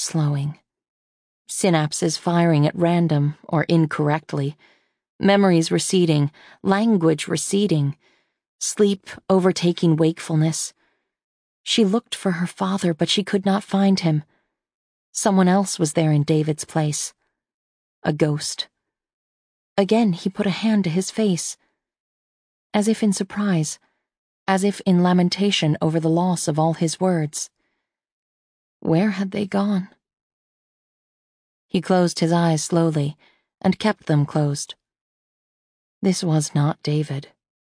slowing. Synapses firing at random or incorrectly. Memories receding, language receding, sleep overtaking wakefulness. She looked for her father, but she could not find him. Someone else was there in David's place. A ghost. Again he put a hand to his face. As if in surprise, as if in lamentation over the loss of all his words. Where had they gone? He closed his eyes slowly, and kept them closed. This was not David.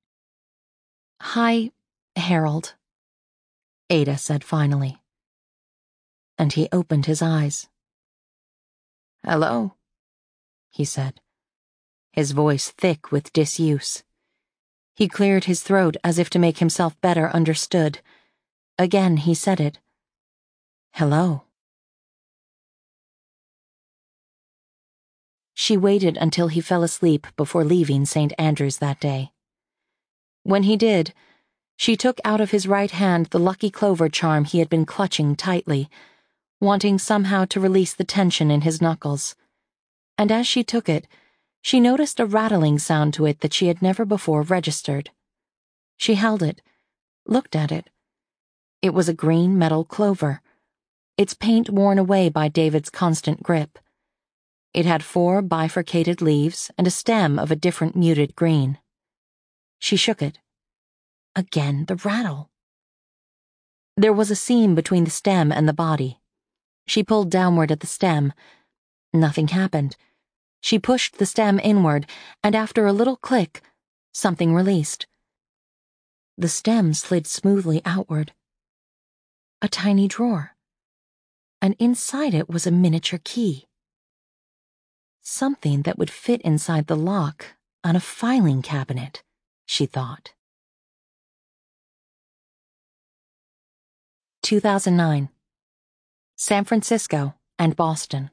"Hi, Harold," Ada said finally. And he opened his eyes. "Hello," he said, his voice thick with disuse. He cleared his throat as if to make himself better understood. Again he said it. "Hello." She waited until he fell asleep before leaving St. Andrews that day. When he did, she took out of his right hand the Lucky Clover charm he had been clutching tightly, wanting somehow to release the tension in his knuckles. And as she took it, she noticed a rattling sound to it that she had never before registered. She held it, looked at it. It was a green metal clover, its paint worn away by David's constant grip. It had 4 bifurcated leaves and a stem of a different muted green. She shook it. Again the rattle. There was a seam between the stem and the body. She pulled downward at the stem. Nothing happened. She pushed the stem inward, and after a little click, something released. The stem slid smoothly outward. A tiny drawer. And inside it was a miniature key. Something that would fit inside the lock on a filing cabinet, she thought. 2009. San Francisco and Boston.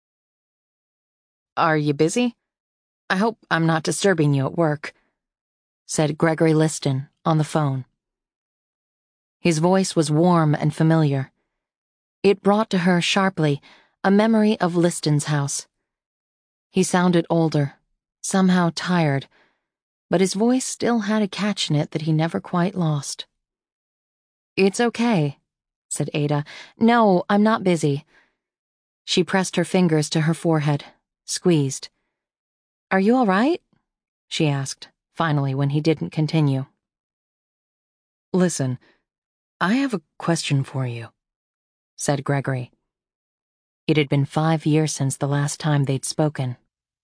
"Are you busy? I hope I'm not disturbing you at work," said Gregory Liston on the phone. His voice was warm and familiar. It brought to her sharply a memory of Liston's house. He sounded older, somehow tired, but his voice still had a catch in it that he never quite lost. "It's okay," said Ada. "No, I'm not busy." She pressed her fingers to her forehead, squeezed. "Are you all right?" she asked, finally, when he didn't continue. "Listen, I have a question for you," said Gregory. It had been 5 years since the last time they'd spoken.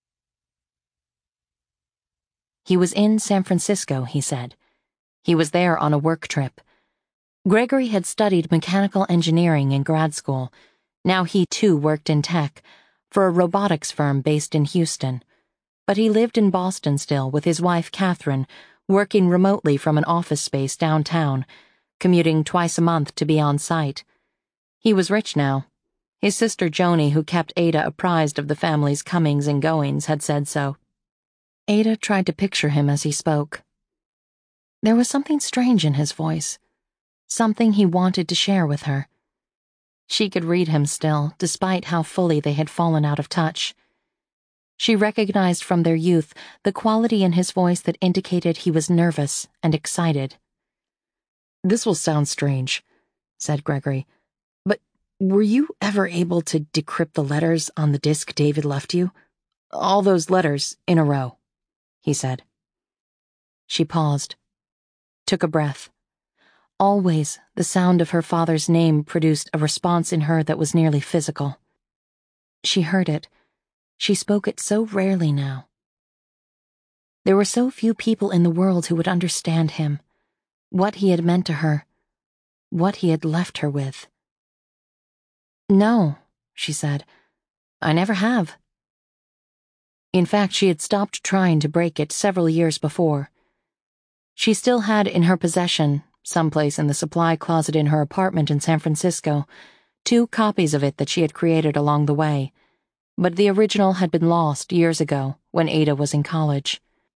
He was in San Francisco, he said. He was there on a work trip. Gregory had studied mechanical engineering in grad school. Now he too worked in tech, for a robotics firm based in Houston. But he lived in Boston still with his wife Catherine, working remotely from an office space downtown, commuting twice a month to be on site. He was rich now. His sister Joni, who kept Ada apprised of the family's comings and goings, had said so. Ada tried to picture him as he spoke. There was something strange in his voice, something he wanted to share with her. She could read him still, despite how fully they had fallen out of touch. She recognized from their youth the quality in his voice that indicated he was nervous and excited. "This will sound strange," said Gregory, "but were you ever able to decrypt the letters on the disk David left you? All those letters in a row," he said. She paused, took a breath. Always, the sound of her father's name produced a response in her that was nearly physical. She heard it. She spoke it so rarely now. There were so few people in the world who would understand him, what he had meant to her, what he had left her with. "No," she said, "I never have." In fact, she had stopped trying to break it several years before. She still had in her possession, someplace in the supply closet in her apartment in San Francisco, 2 copies of it that she had created along the way, but the original had been lost years ago when Ada was in college.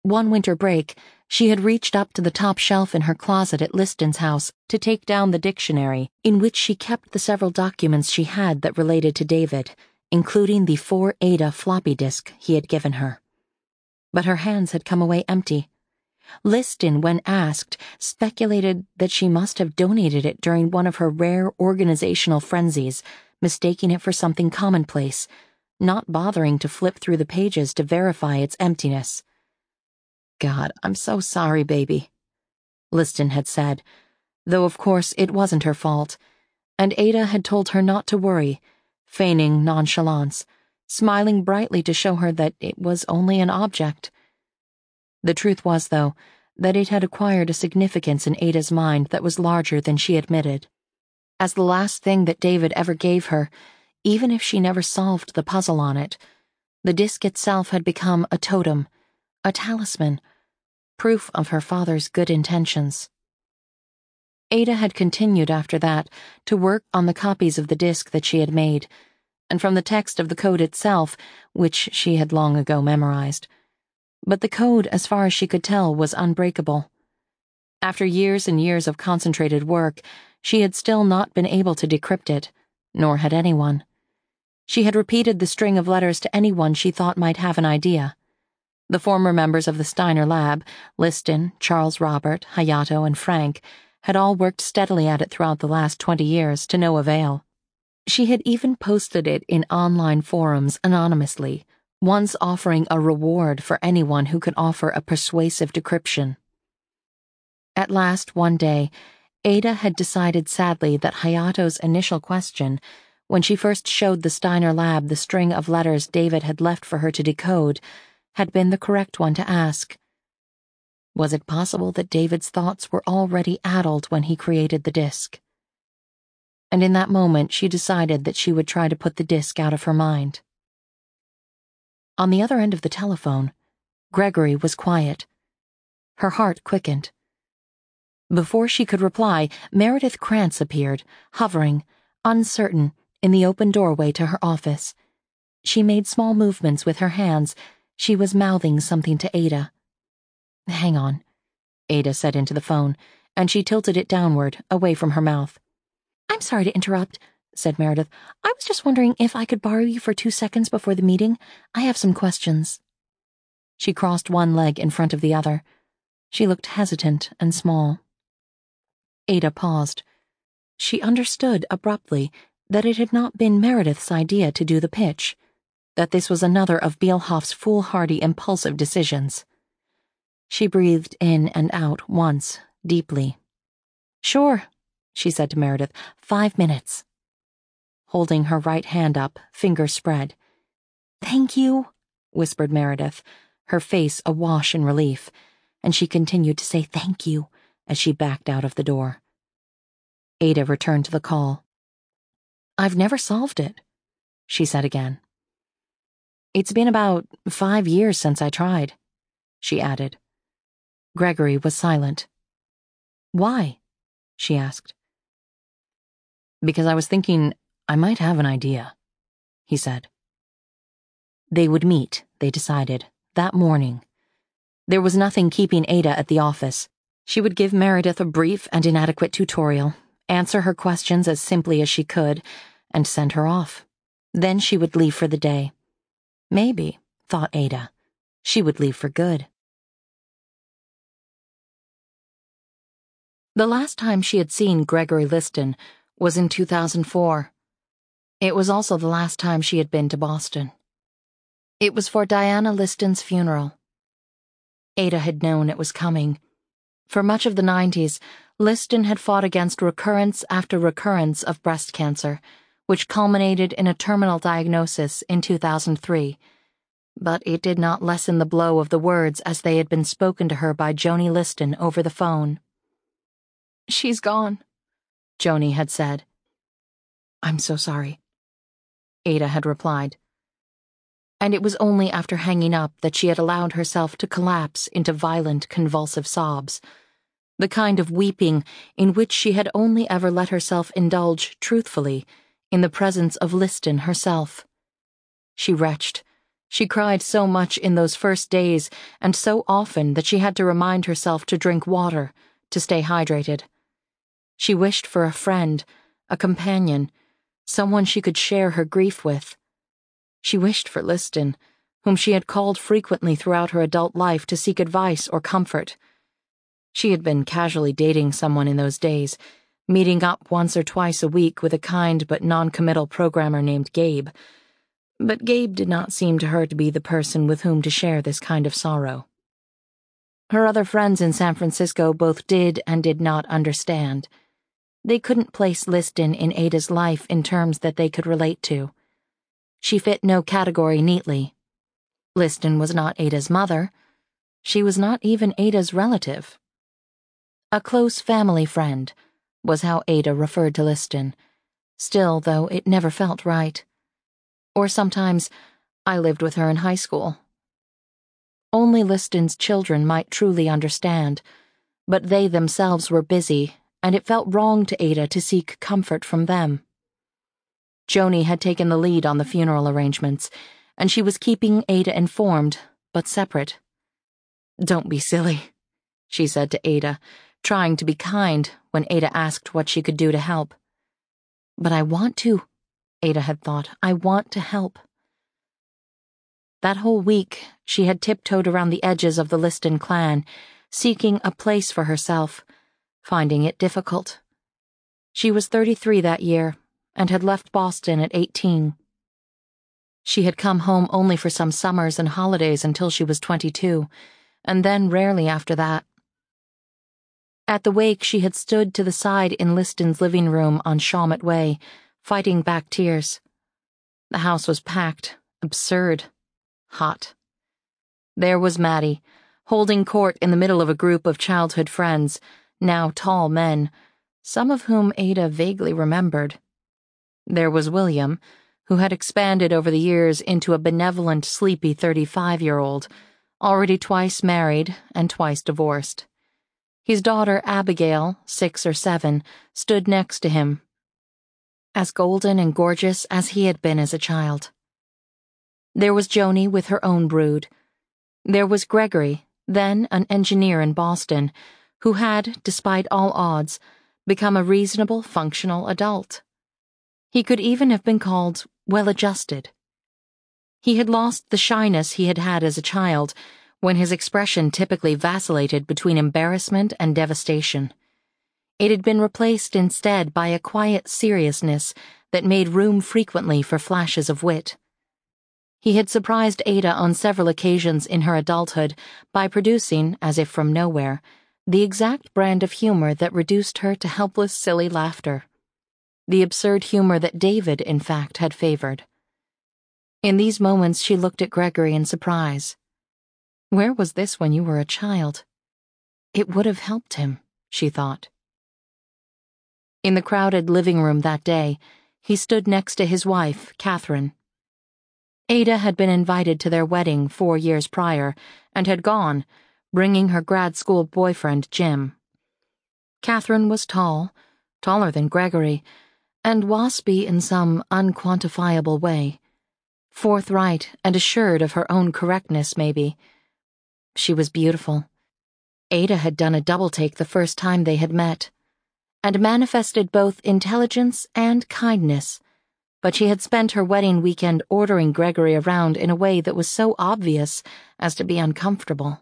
One winter break, she had reached up to the top shelf in her closet at Liston's house to take down the dictionary in which she kept the several documents she had that related to David, including the 4-Ada floppy disk he had given her. But her hands had come away empty. Liston, when asked, speculated that she must have donated it during one of her rare organizational frenzies, mistaking it for something commonplace, not bothering to flip through the pages to verify its emptiness. "God, I'm so sorry, baby," Liston had said, though of course it wasn't her fault, and Ada had told her not to worry, feigning nonchalance, smiling brightly to show her that it was only an object. The truth was, though, that it had acquired a significance in Ada's mind that was larger than she admitted. As the last thing that David ever gave her, even if she never solved the puzzle on it, the disk itself had become a totem, a talisman, proof of her father's good intentions. Ada had continued after that to work on the copies of the disk that she had made, and from the text of the code itself, which she had long ago memorized. But the code, as far as she could tell, was unbreakable. After years and years of concentrated work, she had still not been able to decrypt it, nor had anyone. She had repeated the string of letters to anyone she thought might have an idea. The former members of the Steiner lab, Liston, Charles Robert, Hayato, and Frank, had all worked steadily at it throughout the last 20 years to no avail. She had even posted it in online forums anonymously, once offering a reward for anyone who could offer a persuasive decryption. At last, one day, Ada had decided sadly that Hayato's initial question, when she first showed the Steiner lab the string of letters David had left for her to decode, had been the correct one to ask. Was it possible that David's thoughts were already addled when he created the disk? And in that moment she decided that she would try to put the disk out of her mind. On the other end of the telephone, Gregory was quiet. Her heart quickened. Before she could reply, Meredith Krantz appeared, hovering, uncertain, in the open doorway to her office. She made small movements with her hands. She was mouthing something to Ada. "Hang on," Ada said into the phone, and she tilted it downward, away from her mouth. "I'm sorry to interrupt," said Meredith. "I was just wondering if I could borrow you for 2 seconds before the meeting. I have some questions." She crossed one leg in front of the other. She looked hesitant and small. Ada paused. She understood abruptly that it had not been Meredith's idea to do the pitch, that this was another of Bielhoff's foolhardy impulsive decisions. She breathed in and out once, deeply. "Sure," she said to Meredith. 5 minutes. Holding her right hand up, fingers spread. "Thank you," whispered Meredith, her face awash in relief, and she continued to say thank you as she backed out of the door. Ada returned to the call. "I've never solved it," she said again. "It's been about 5 years since I tried," she added. Gregory was silent. "Why?" she asked. "Because I was thinking I might have an idea," he said. They would meet, they decided, that morning. There was nothing keeping Ada at the office. She would give Meredith a brief and inadequate tutorial, answer her questions as simply as she could, and send her off. Then she would leave for the day. Maybe, thought Ada, she would leave for good. The last time she had seen Gregory Liston was in 2004. It was also the last time she had been to Boston. It was for Diana Liston's funeral. Ada had known it was coming. For much of the 90s, Liston had fought against recurrence after recurrence of breast cancer, which culminated in a terminal diagnosis in 2003. But it did not lessen the blow of the words as they had been spoken to her by Joni Liston over the phone. "She's gone," Joni had said. "I'm so sorry," Ada had replied. And it was only after hanging up that she had allowed herself to collapse into violent, convulsive sobs, the kind of weeping in which she had only ever let herself indulge truthfully in the presence of Liston herself. She retched, She cried so much in those first days, and so often that she had to remind herself to drink water, to stay hydrated. She wished for a friend, a companion, someone she could share her grief with. She wished for Liston, whom she had called frequently throughout her adult life to seek advice or comfort. She had been casually dating someone in those days, meeting up once or twice a week with a kind but non-committal programmer named Gabe. But Gabe did not seem to her to be the person with whom to share this kind of sorrow. Her other friends in San Francisco both did and did not understand. They couldn't place Liston in Ada's life in terms that they could relate to. She fit no category neatly. Liston was not Ada's mother. She was not even Ada's relative. A close family friend was how Ada referred to Liston. Still, though, it never felt right. Or sometimes, I lived with her in high school. Only Liston's children might truly understand, but they themselves were busy, and it felt wrong to Ada to seek comfort from them. Joni had taken the lead on the funeral arrangements, and she was keeping Ada informed, but separate. "Don't be silly," she said to Ada, trying to be kind when Ada asked what she could do to help. "But I want to," Ada had thought. "I want to help." That whole week, she had tiptoed around the edges of the Liston clan, seeking a place for herself, finding it difficult. She was 33 that year, and had left Boston at 18. She had come home only for some summers and holidays until she was 22, and then rarely after that. At the wake, she had stood to the side in Liston's living room on Shawmut Way, fighting back tears. The house was packed, absurd, hot. There was Maddie, holding court in the middle of a group of childhood friends, now tall men, some of whom Ada vaguely remembered. There was William, who had expanded over the years into a benevolent, sleepy 35-year-old, already twice married and twice divorced. His daughter Abigail, 6 or 7, stood next to him, as golden and gorgeous as he had been as a child. There was Joni with her own brood. There was Gregory, then an engineer in Boston, who had, despite all odds, become a reasonable, functional adult. He could even have been called well-adjusted. He had lost the shyness he had had as a child, when his expression typically vacillated between embarrassment and devastation. It had been replaced instead by a quiet seriousness that made room frequently for flashes of wit. He had surprised Ada on several occasions in her adulthood by producing, as if from nowhere, the exact brand of humor that reduced her to helpless, silly laughter. The absurd humor that David, in fact, had favored. In these moments, she looked at Gregory in surprise. Where was this when you were a child? It would have helped him, she thought. In the crowded living room that day, he stood next to his wife, Catherine. Ada had been invited to their wedding 4 years prior and had gone, bringing her grad school boyfriend, Jim. Catherine was tall, taller than Gregory, and waspy in some unquantifiable way. Forthright and assured of her own correctness, maybe. She was beautiful. Ada had done a double-take the first time they had met, and manifested both intelligence and kindness, but she had spent her wedding weekend ordering Gregory around in a way that was so obvious as to be uncomfortable.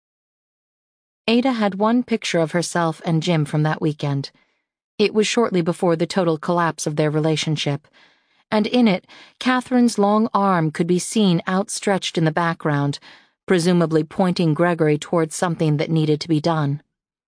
Ada had one picture of herself and Jim from that weekend. It was shortly before the total collapse of their relationship, and in it, Catherine's long arm could be seen outstretched in the background, presumably pointing Gregory towards something that needed to be done.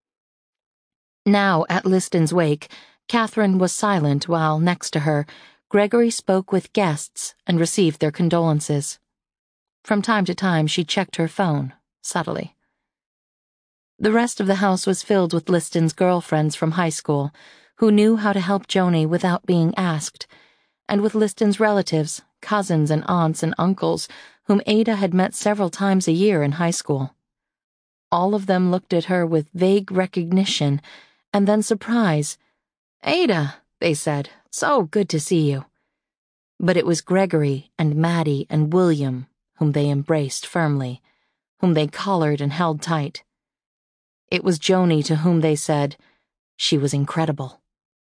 Now, at Liston's wake, Catherine was silent while, next to her, Gregory spoke with guests and received their condolences. From time to time, she checked her phone, subtly. The rest of the house was filled with Liston's girlfriends from high school, who knew how to help Joni without being asked, and with Liston's relatives, cousins and aunts and uncles, whom Ada had met several times a year in high school. All of them looked at her with vague recognition and then surprise. "Ada," they said, "so good to see you." But it was Gregory and Maddie and William whom they embraced firmly, whom they collared and held tight. It was Joni to whom they said she was incredible.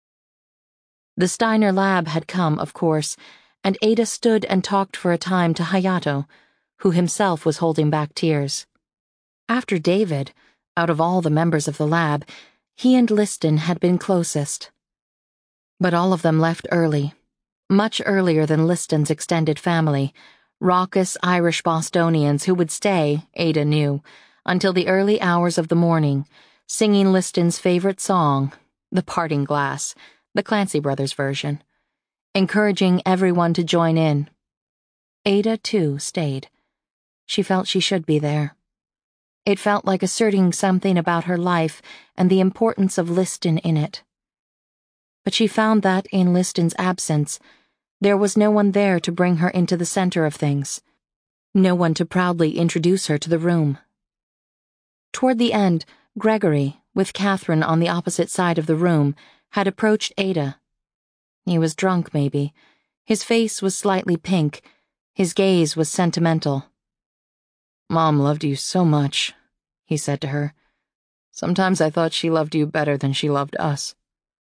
The Steiner lab had come, of course, and Ada stood and talked for a time to Hayato, who himself was holding back tears. After David, out of all the members of the lab, he and Liston had been closest. But all of them left early, much earlier than Liston's extended family, raucous Irish Bostonians who would stay, Ada knew, until the early hours of the morning, singing Liston's favorite song, The Parting Glass, the Clancy Brothers version, encouraging everyone to join in. Ada, too, stayed. She felt she should be there. It felt like asserting something about her life and the importance of Liston in it. But she found that, in Liston's absence, there was no one there to bring her into the center of things, no one to proudly introduce her to the room. Toward the end, Gregory, with Catherine on the opposite side of the room, had approached Ada. He was drunk, maybe. His face was slightly pink. His gaze was sentimental. "Mom loved you so much," he said to her. "Sometimes I thought she loved you better than she loved us."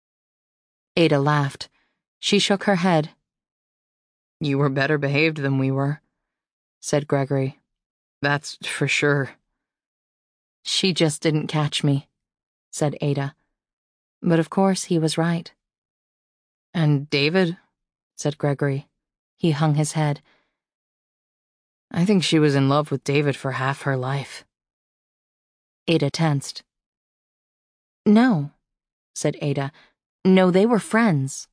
Ada laughed. She shook her head. "You were better behaved than we were," said Gregory. "That's for sure." "She just didn't catch me," said Ada. But of course he was right. "And David?" said Gregory. He hung his head. "I think she was in love with David for half her life." Ada tensed. "No," said Ada. "No, they were friends."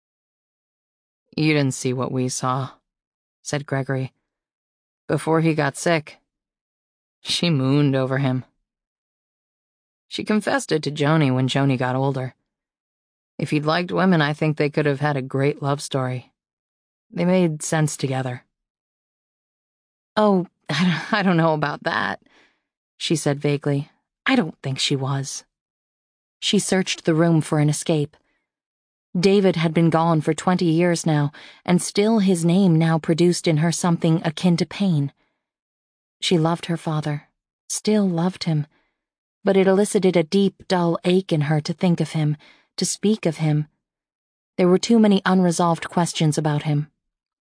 "You didn't see what we saw," said Gregory. "Before he got sick, she mooned over him. She confessed it to Joni when Joni got older. If he'd liked women, I think they could have had a great love story. They made sense together." "Oh, I don't know about that," she said vaguely. "I don't think she was." She searched the room for an escape. David had been gone for 20 years now, and still his name now produced in her something akin to pain. She loved her father, still loved him, but it elicited a deep, dull ache in her to think of him, to speak of him. There were too many unresolved questions about him.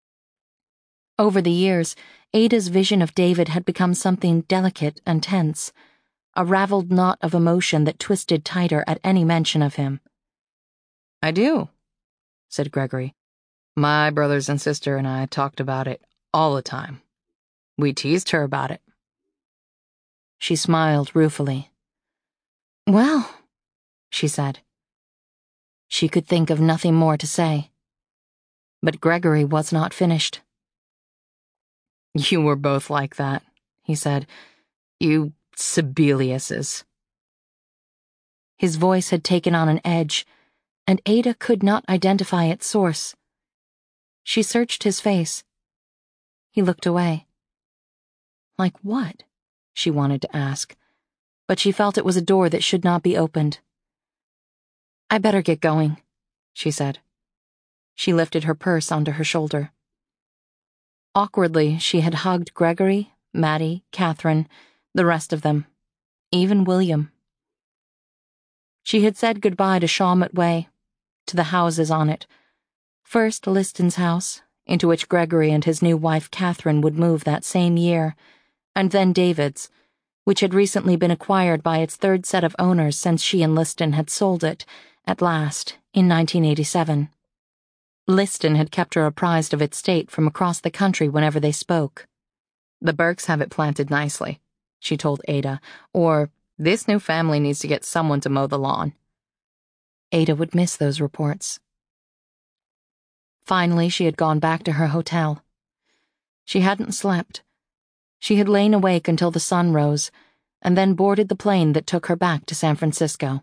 Over the years, Ada's vision of David had become something delicate and tense, a raveled knot of emotion that twisted tighter at any mention of him. "I do," said Gregory. "My brothers and sister and I talked about it all the time. We teased her about it." She smiled ruefully. "Well," she said. She could think of nothing more to say. But Gregory was not finished. "You were both like that," he said. "You Sibeliuses." His voice had taken on an edge, and Ada could not identify its source. She searched his face. He looked away. Like what? She wanted to ask, but she felt it was a door that should not be opened. "I better get going," she said. She lifted her purse onto her shoulder. Awkwardly, she had hugged Gregory, Maddie, Catherine, the rest of them, even William. She had said goodbye to Shawmut Way, to the houses on it. First Liston's house, into which Gregory and his new wife Catherine would move that same year, and then David's, which had recently been acquired by its third set of owners since she and Liston had sold it, at last, in 1987. Liston had kept her apprised of its state from across the country whenever they spoke. "The Burkes have it planted nicely," she told Ada, or, "This new family needs to get someone to mow the lawn." Ada would miss those reports. Finally, she had gone back to her hotel. She hadn't slept. She had lain awake until the sun rose, and then boarded the plane that took her back to San Francisco.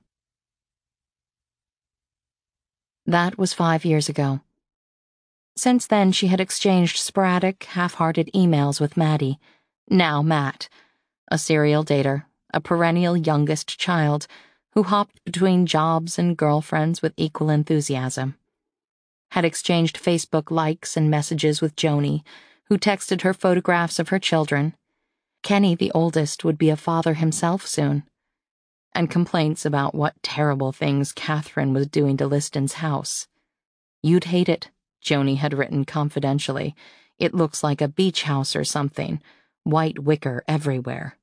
That was 5 years ago. Since then, she had exchanged sporadic, half-hearted emails with Maddie, now Matt, a serial dater, a perennial youngest child, who hopped between jobs and girlfriends with equal enthusiasm. Had exchanged Facebook likes and messages with Joni, who texted her photographs of her children. Kenny, the oldest, would be a father himself soon. And complaints about what terrible things Catherine was doing to Liston's house. "You'd hate it," Joni had written confidentially. "It looks like a beach house or something. White wicker everywhere."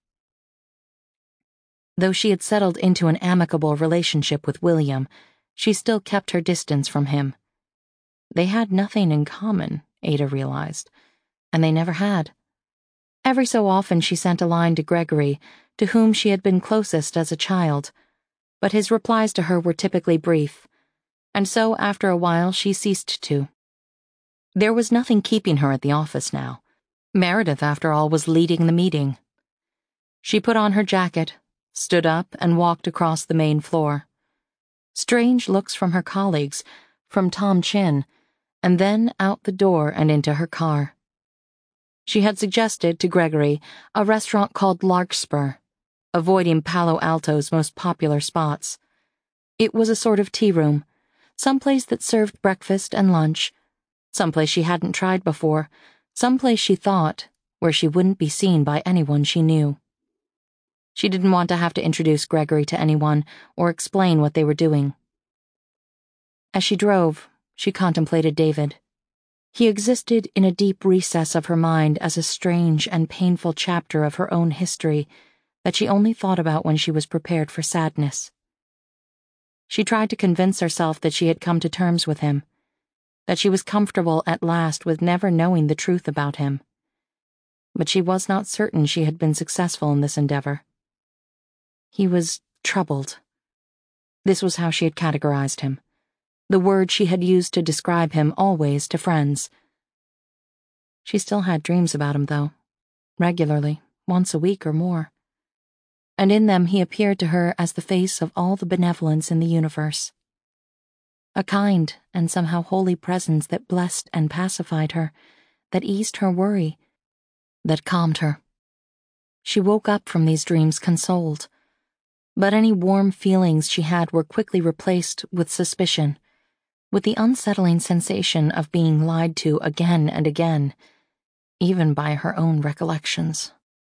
Though she had settled into an amicable relationship with William, she still kept her distance from him. They had nothing in common, Ada realized, and they never had. Every so often she sent a line to Gregory, to whom she had been closest as a child, but his replies to her were typically brief, and so after a while she ceased to. There was nothing keeping her at the office now. Meredith, after all, was leading the meeting. She put on her jacket, stood up, and walked across the main floor. Strange looks from her colleagues, from Tom Chin, and then out the door and into her car. She had suggested to Gregory a restaurant called Larkspur, avoiding Palo Alto's most popular spots. It was a sort of tea room, someplace that served breakfast and lunch, someplace she hadn't tried before, someplace she thought, where she wouldn't be seen by anyone she knew. She didn't want to have to introduce Gregory to anyone or explain what they were doing. As she drove, she contemplated David. He existed in a deep recess of her mind as a strange and painful chapter of her own history that she only thought about when she was prepared for sadness. She tried to convince herself that she had come to terms with him, that she was comfortable at last with never knowing the truth about him. But she was not certain she had been successful in this endeavor. He was troubled. This was how she had categorized him, the word she had used to describe him always to friends. She still had dreams about him, though, regularly, once a week or more. And in them he appeared to her as the face of all the benevolence in the universe. A kind and somehow holy presence that blessed and pacified her, that eased her worry, that calmed her. She woke up from these dreams consoled, but any warm feelings she had were quickly replaced with suspicion, with the unsettling sensation of being lied to again and again, even by her own recollections.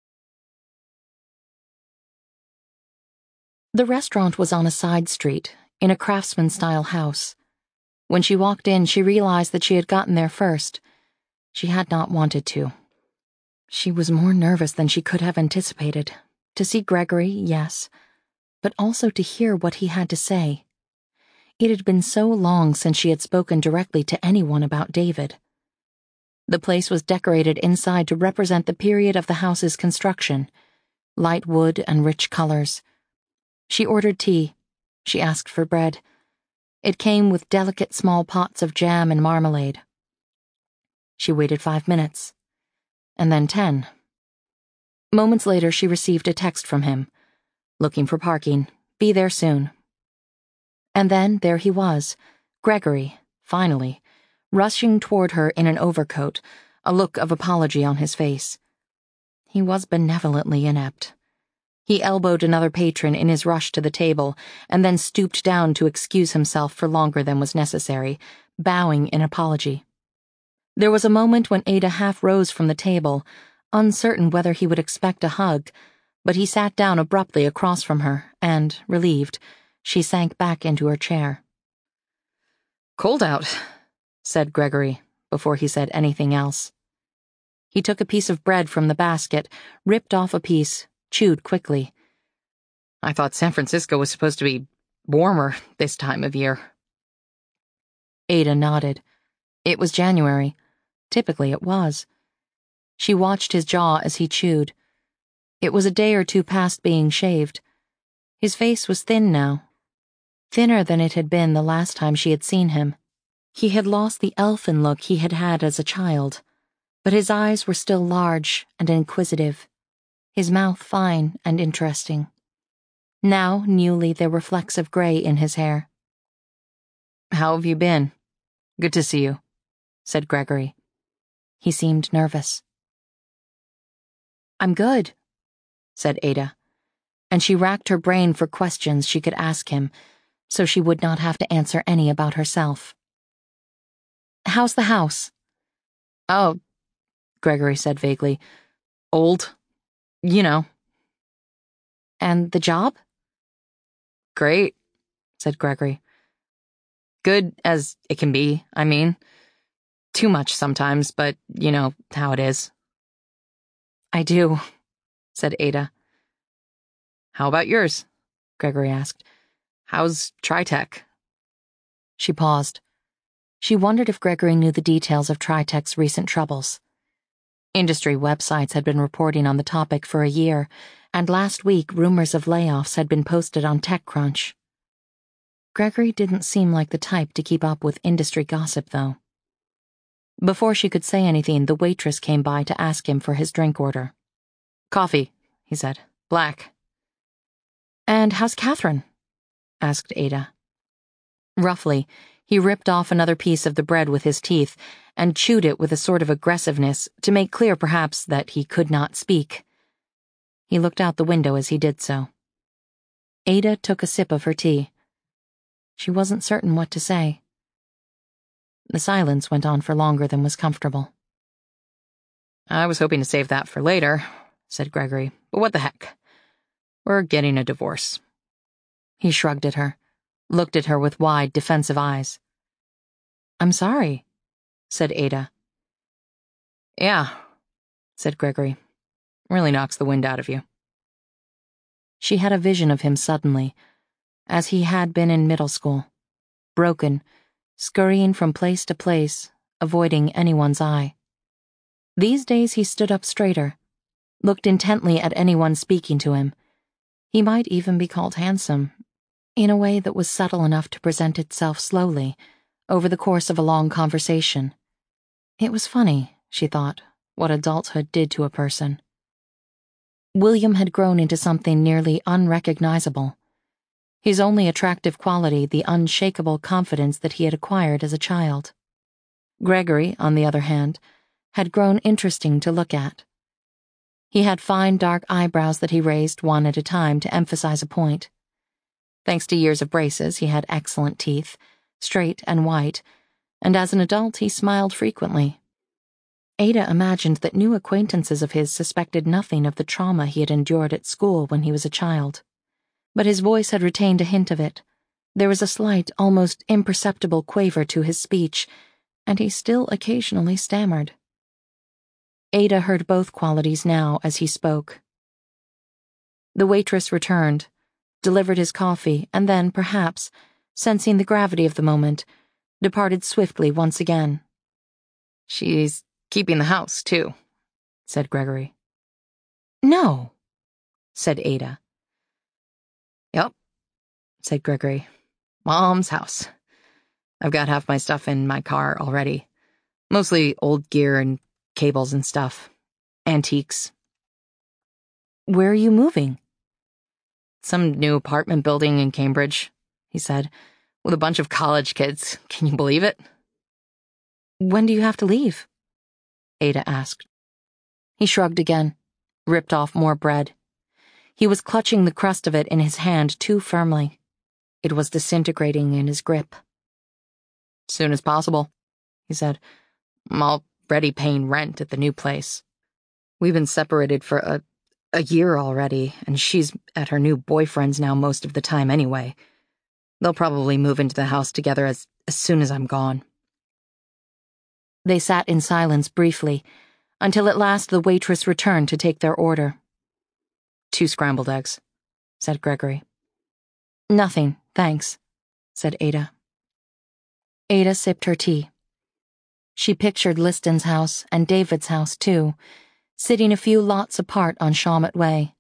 The restaurant was on a side street, in a craftsman-style house. When she walked in, she realized that she had gotten there first. She had not wanted to. She was more nervous than she could have anticipated. To see Gregory, yes, but also to hear what he had to say. It had been so long since she had spoken directly to anyone about David. The place was decorated inside to represent the period of the house's construction, light wood and rich colors. She ordered tea. She asked for bread. It came with delicate small pots of jam and marmalade. She waited 5 minutes, and then 10. Moments later, she received a text from him. Looking for parking. Be there soon. And then there he was, Gregory, finally, rushing toward her in an overcoat, a look of apology on his face. He was benevolently inept. He elbowed another patron in his rush to the table, and then stooped down to excuse himself for longer than was necessary, bowing in apology. There was a moment when Ada half rose from the table, uncertain whether he would expect a hug, but he sat down abruptly across from her, and, relieved, she sank back into her chair. "Cold out," said Gregory, before he said anything else. He took a piece of bread from the basket, ripped off a piece, chewed quickly. "I thought San Francisco was supposed to be warmer this time of year." Ada nodded. It was January. Typically it was. She watched his jaw as he chewed. It was a day or two past being shaved. His face was thin now. Thinner than it had been the last time she had seen him. He had lost the elfin look he had had as a child, but his eyes were still large and inquisitive, his mouth fine and interesting. Now, newly, there were flecks of gray in his hair. "How have you been? Good to see you," said Gregory. He seemed nervous. "I'm good," said Ada, and she racked her brain for questions she could ask him, so she would not have to answer any about herself. "How's the house?" "Oh, Gregory said vaguely. Old. You know. And the job? Great, said Gregory. Good as it can be, I mean. Too much sometimes, but you know how it is. I do, said Ada. How about yours? Gregory asked. How's Tritech? She paused. She wondered if Gregory knew the details of Tritech's recent troubles. Industry websites had been reporting on the topic for a year, and last week rumors of layoffs had been posted on TechCrunch. Gregory didn't seem like the type to keep up with industry gossip, though. Before she could say anything, the waitress came by to ask him for his drink order. Coffee, he said. Black. And how's Catherine? Asked Ada. Roughly, he ripped off another piece of the bread with his teeth and chewed it with a sort of aggressiveness to make clear, perhaps, that he could not speak. He looked out the window as he did so. Ada took a sip of her tea. She wasn't certain what to say. The silence went on for longer than was comfortable. I was hoping to save that for later, said Gregory, but what the heck? We're getting a divorce. He shrugged at her, looked at her with wide, defensive eyes. I'm sorry, said Ada. Yeah, said Gregory. Really knocks the wind out of you. She had a vision of him suddenly, as he had been in middle school, broken, scurrying from place to place, avoiding anyone's eye. These days he stood up straighter, looked intently at anyone speaking to him. He might even be called handsome, in a way that was subtle enough to present itself slowly, over the course of a long conversation. It was funny, she thought, what adulthood did to a person. William had grown into something nearly unrecognizable. His only attractive quality, the unshakable confidence that he had acquired as a child. Gregory, on the other hand, had grown interesting to look at. He had fine dark eyebrows that he raised one at a time to emphasize a point. Thanks to years of braces, he had excellent teeth, straight and white, and as an adult he smiled frequently. Ada imagined that new acquaintances of his suspected nothing of the trauma he had endured at school when he was a child. But his voice had retained a hint of it. There was a slight, almost imperceptible quaver to his speech, and he still occasionally stammered. Ada heard both qualities now as he spoke. The waitress returned, delivered his coffee, and then, perhaps, sensing the gravity of the moment, departed swiftly once again. She's keeping the house, too, said Gregory. No, said Ada. Yep, said Gregory. Mom's house. I've got half my stuff in my car already. Mostly old gear and cables and stuff. Antiques. Where are you moving? Some new apartment building in Cambridge, he said, with a bunch of college kids. Can you believe it? When do you have to leave? Ada asked. He shrugged again, ripped off more bread. He was clutching the crust of it in his hand too firmly. It was disintegrating in his grip. Soon as possible, he said. I'm already paying rent at the new place. We've been separated for a year already, and she's at her new boyfriend's now most of the time anyway. They'll probably move into the house together as soon as I'm gone. They sat in silence briefly, until at last the waitress returned to take their order. 2 scrambled eggs, said Gregory. Nothing, thanks, said Ada. Ada sipped her tea. She pictured Liston's house and David's house, too, sitting a few lots apart on Shawmut Way.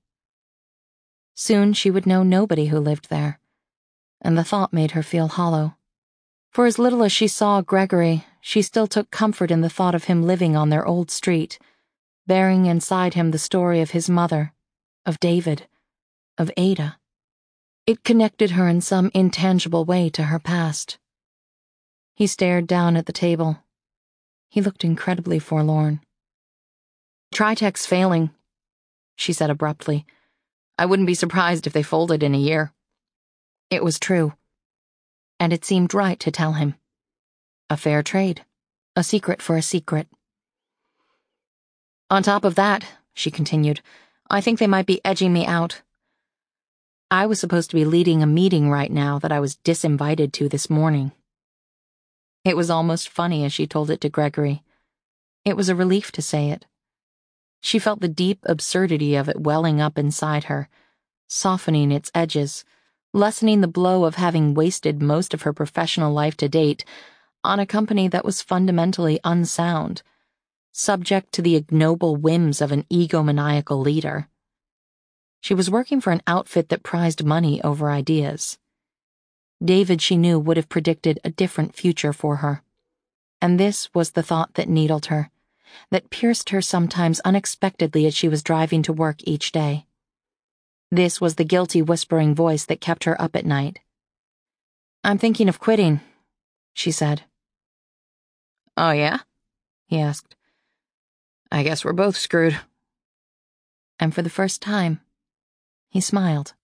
Soon she would know nobody who lived there, and the thought made her feel hollow. For as little as she saw Gregory, she still took comfort in the thought of him living on their old street, bearing inside him the story of his mother, of David, of Ada. It connected her in some intangible way to her past. He stared down at the table. He looked incredibly forlorn. Tritech's failing, she said abruptly. I wouldn't be surprised if they folded in a year. It was true. And it seemed right to tell him. A fair trade. A secret for a secret. On top of that, she continued, I think they might be edging me out. I was supposed to be leading a meeting right now that I was disinvited to this morning. It was almost funny as she told it to Gregory. It was a relief to say it. She felt the deep absurdity of it welling up inside her, softening its edges, lessening the blow of having wasted most of her professional life to date on a company that was fundamentally unsound, subject to the ignoble whims of an egomaniacal leader. She was working for an outfit that prized money over ideas. David, she knew, would have predicted a different future for her. And this was the thought that needled her, that pierced her sometimes unexpectedly as she was driving to work each day. This was the guilty whispering voice that kept her up at night. I'm thinking of quitting, she said. Oh, yeah? He asked. I guess we're both screwed. And for the first time, he smiled.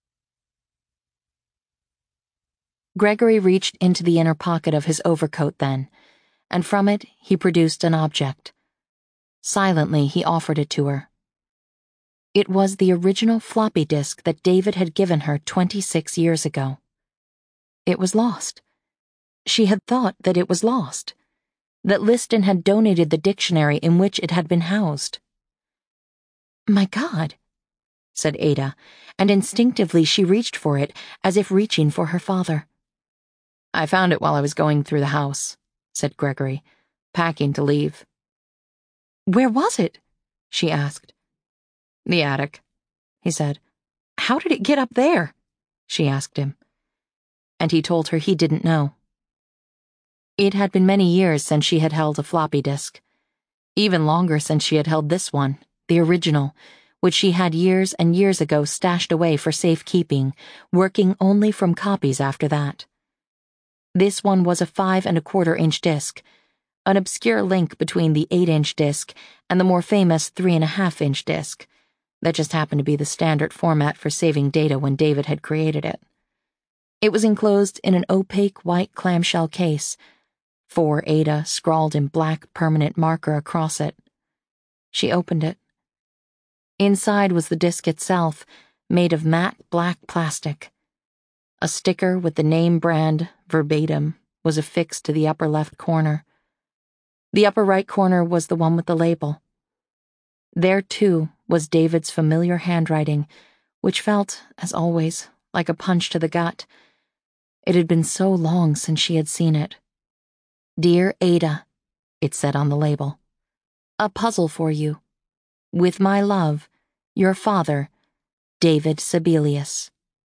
Gregory reached into the inner pocket of his overcoat then, and from it he produced an object. Silently, he offered it to her. It was the original floppy disk that David had given her 26 years ago. It was lost. She had thought that it was lost, that Liston had donated the dictionary in which it had been housed. My God, said Ada, and instinctively she reached for it, as if reaching for her father. I found it while I was going through the house, said Gregory, packing to leave. Where was it? She asked. The attic, he said. How did it get up there? She asked him. And he told her he didn't know. It had been many years since she had held a floppy disk. Even longer since she had held this one, the original, which she had years and years ago stashed away for safekeeping, working only from copies after that. This one was a 5 1/4-inch disc, an obscure link between the 8-inch disc and the more famous 3 1/2-inch disc, that just happened to be the standard format for saving data when David had created it. It was enclosed in an opaque white clamshell case, "For Ada" scrawled in black permanent marker across it. She opened it. Inside was the disc itself, made of matte black plastic. A sticker with the name brand, verbatim, was affixed to the upper left corner. The upper right corner was the one with the label. There, too, was David's familiar handwriting, which felt, as always, like a punch to the gut. It had been so long since she had seen it. Dear Ada, it said on the label. A puzzle for you. With my love, your father, David Sebelius.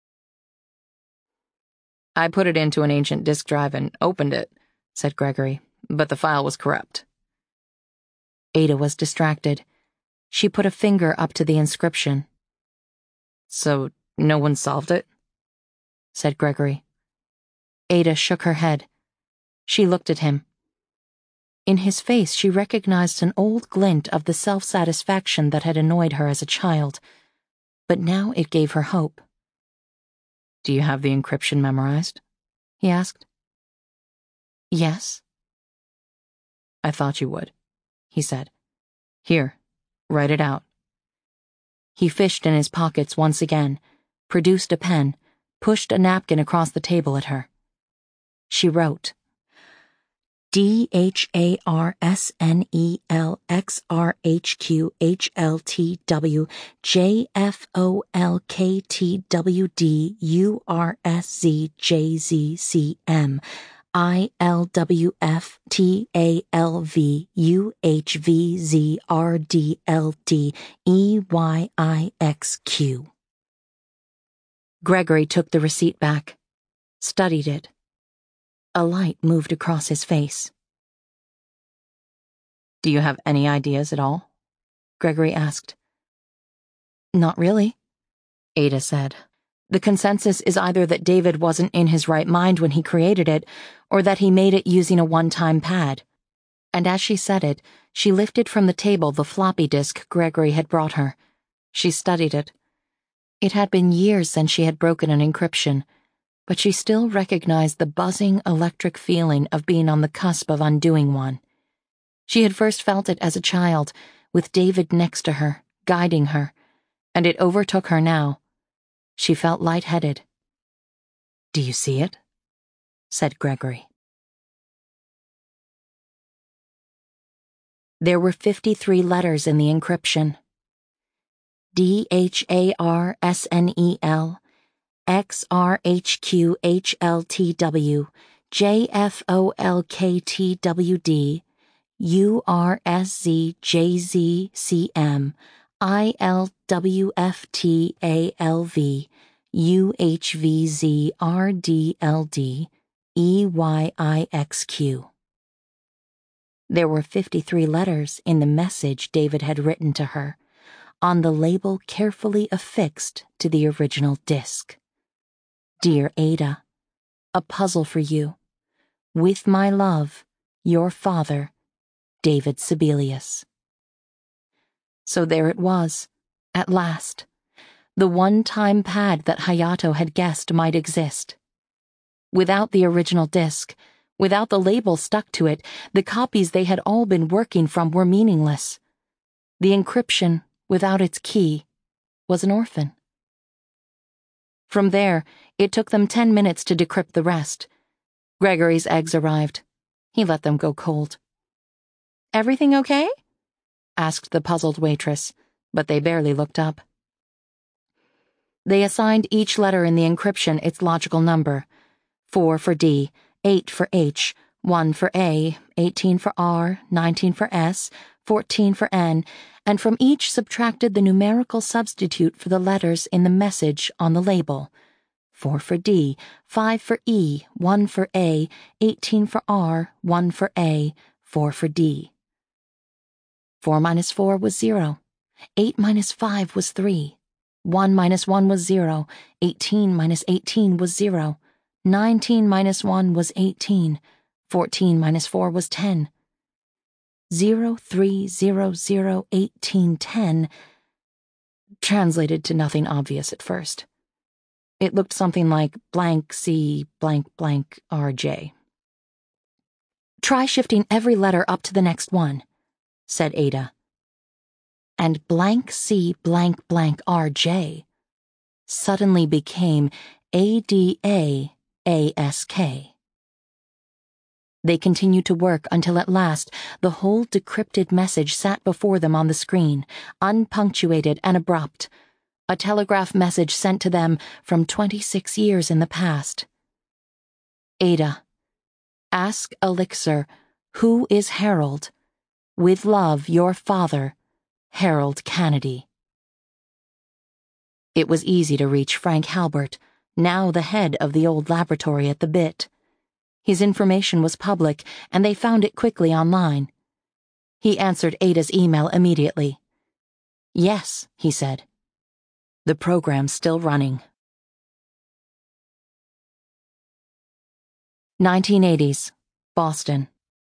I put it into an ancient disk drive and opened it, said Gregory, but the file was corrupt. Ada was distracted. She put a finger up to the inscription. So no one solved it? Said Gregory. Ada shook her head. She looked at him. In his face she recognized an old glint of the self-satisfaction that had annoyed her as a child, but now it gave her hope. Do you have the encryption memorized? He asked. Yes. I thought you would, he said. Here, write it out. He fished in his pockets once again, produced a pen, pushed a napkin across the table at her. She wrote, DHARSNELXRHQHLTWJFOLKTWDURSZJZCM Gregory took the receipt back, studied it. A light moved across his face. Do you have any ideas at all? Gregory asked. Not really, Ada said. The consensus is either that David wasn't in his right mind when he created it, or that he made it using a one-time pad. And as she said it, she lifted from the table the floppy disk Gregory had brought her. She studied it. It had been years since she had broken an encryption, but she still recognized the buzzing electric feeling of being on the cusp of undoing one. She had first felt it as a child, with David next to her, guiding her, and it overtook her now. She felt lightheaded. "Do you see it?" said Gregory. There were 53 letters in the encryption. DHARSNEL, XRHQHLTW, JFOLKTWD, URSZJZCM, ILWFTALV, UHVZRDLD, EYIXQ. There were 53 letters in the message David had written to her, on the label carefully affixed to the original disc. "Dear Ada, a puzzle for you. With my love, your father, David Sebelius." So there it was, at last, the one-time pad that Hayato had guessed might exist. Without the original disc, without the label stuck to it, the copies they had all been working from were meaningless. The encryption, without its key, was an orphan. From there, it took them 10 minutes to decrypt the rest. Gregory's eggs arrived. He let them go cold. "Everything okay?" asked the puzzled waitress, but they barely looked up. They assigned each letter in the encryption its logical number: 4 for D, 8 for H, 1 for A, 18 for R, 19 for S, 14 for N, and from each subtracted the numerical substitute for the letters in the message on the label: 4 for D, 5 for E, 1 for A, 18 for R, 1 for A, 4 for D. 4 minus 4 was 0. 8 minus 5 was 3. 1 minus 1 was 0. 18 minus 18 was 0. 19 minus 1 was 18. 14 minus 4 was 10. 0, 3, 0, 0, 18, 10 translated to nothing obvious at first. It looked something like blank C blank blank RJ. "Try shifting every letter up to the next one," said Ada. And blank C blank blank RJ suddenly became ADA ASK. They continued to work until at last the whole decrypted message sat before them on the screen, unpunctuated and abrupt, a telegraph message sent to them from 26 years in the past. "Ada, ask Elixir, who is Harold? With love, your father, Harold Kennedy." It was easy to reach Frank Halbert, now the head of the old laboratory at the BIT. His information was public, and they found it quickly online. He answered Ada's email immediately. "Yes," he said. "The program's still running." 1980s, Boston.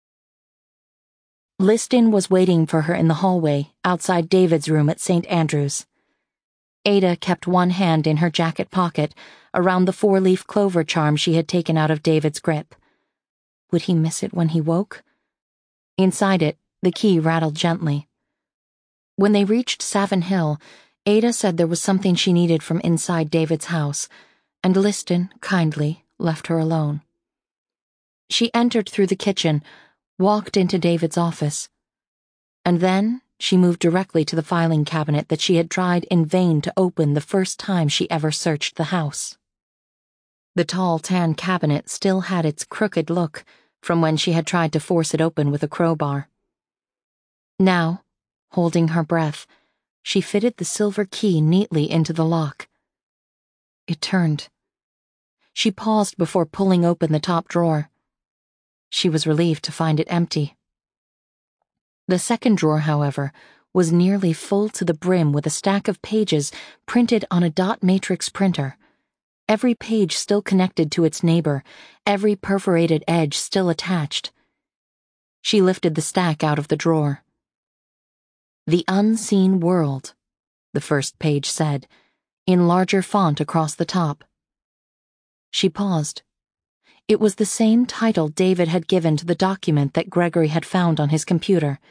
Liston was waiting for her in the hallway outside David's room at St. Andrews. Ada kept one hand in her jacket pocket around the 4-leaf clover charm she had taken out of David's grip. Would he miss it when he woke? Inside it, the key rattled gently. When they reached Savin Hill, Ada said there was something she needed from inside David's house, and Liston, kindly, left her alone. She entered through the kitchen, walked into David's office, and then she moved directly to the filing cabinet that she had tried in vain to open the first time she ever searched the house. The tall tan cabinet still had its crooked look from when she had tried to force it open with a crowbar. Now, holding her breath, she fitted the silver key neatly into the lock. It turned. She paused before pulling open the top drawer. She was relieved to find it empty. The second drawer, however, was nearly full to the brim with a stack of pages printed on a dot matrix printer. Every page still connected to its neighbor, every perforated edge still attached. She lifted the stack out of the drawer. "The Unseen World," the first page said, in larger font across the top. She paused. It was the same title David had given to the document that Gregory had found on his computer,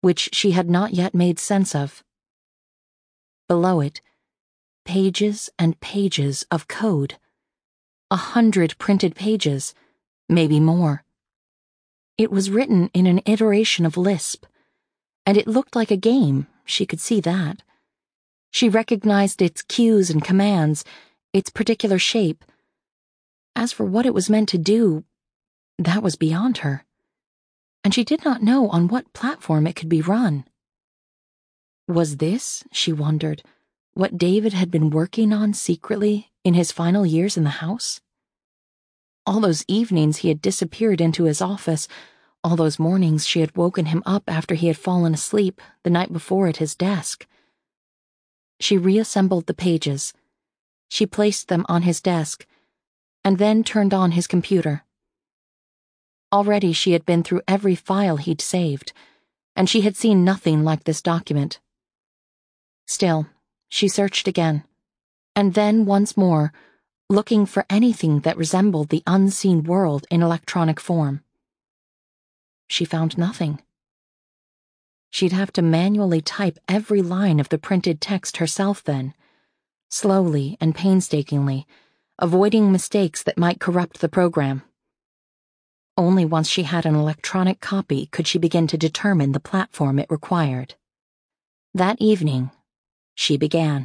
which she had not yet made sense of. Below it, pages and pages of code. 100 printed pages, maybe more. It was written in an iteration of Lisp, and it looked like a game, she could see that. She recognized its cues and commands, its particular shape. As for what it was meant to do, that was beyond her, and she did not know on what platform it could be run. Was this, she wondered, what David had been working on secretly in his final years in the house? All those evenings he had disappeared into his office, all those mornings she had woken him up after he had fallen asleep the night before at his desk. She reassembled the pages. She placed them on his desk, and then turned on his computer. Already she had been through every file he'd saved, and she had seen nothing like this document. Still, she searched again, and then once more, looking for anything that resembled the unseen world in electronic form. She found nothing. She'd have to manually type every line of the printed text herself then, slowly and painstakingly, avoiding mistakes that might corrupt the program. Only once she had an electronic copy could she begin to determine the platform it required. That evening, she began.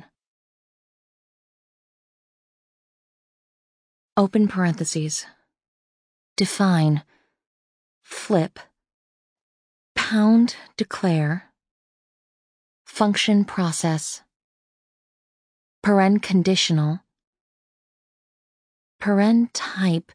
Open parentheses. Define. Flip. Pound declare. Function process. Paren conditional. Paren type.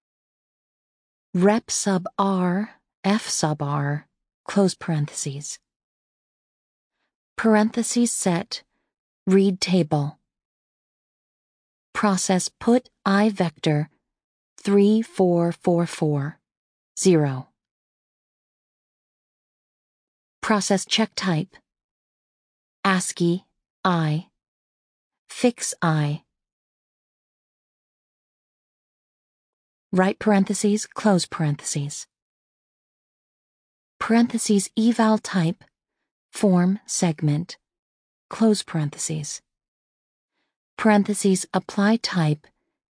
Rep sub r, f sub r, close parentheses. Parentheses set, read table. Process put I vector 3444 0. Process check type. ASCII I. Fix I. Right parentheses, close parentheses. Parentheses eval type, form segment, close parentheses. Parentheses apply type,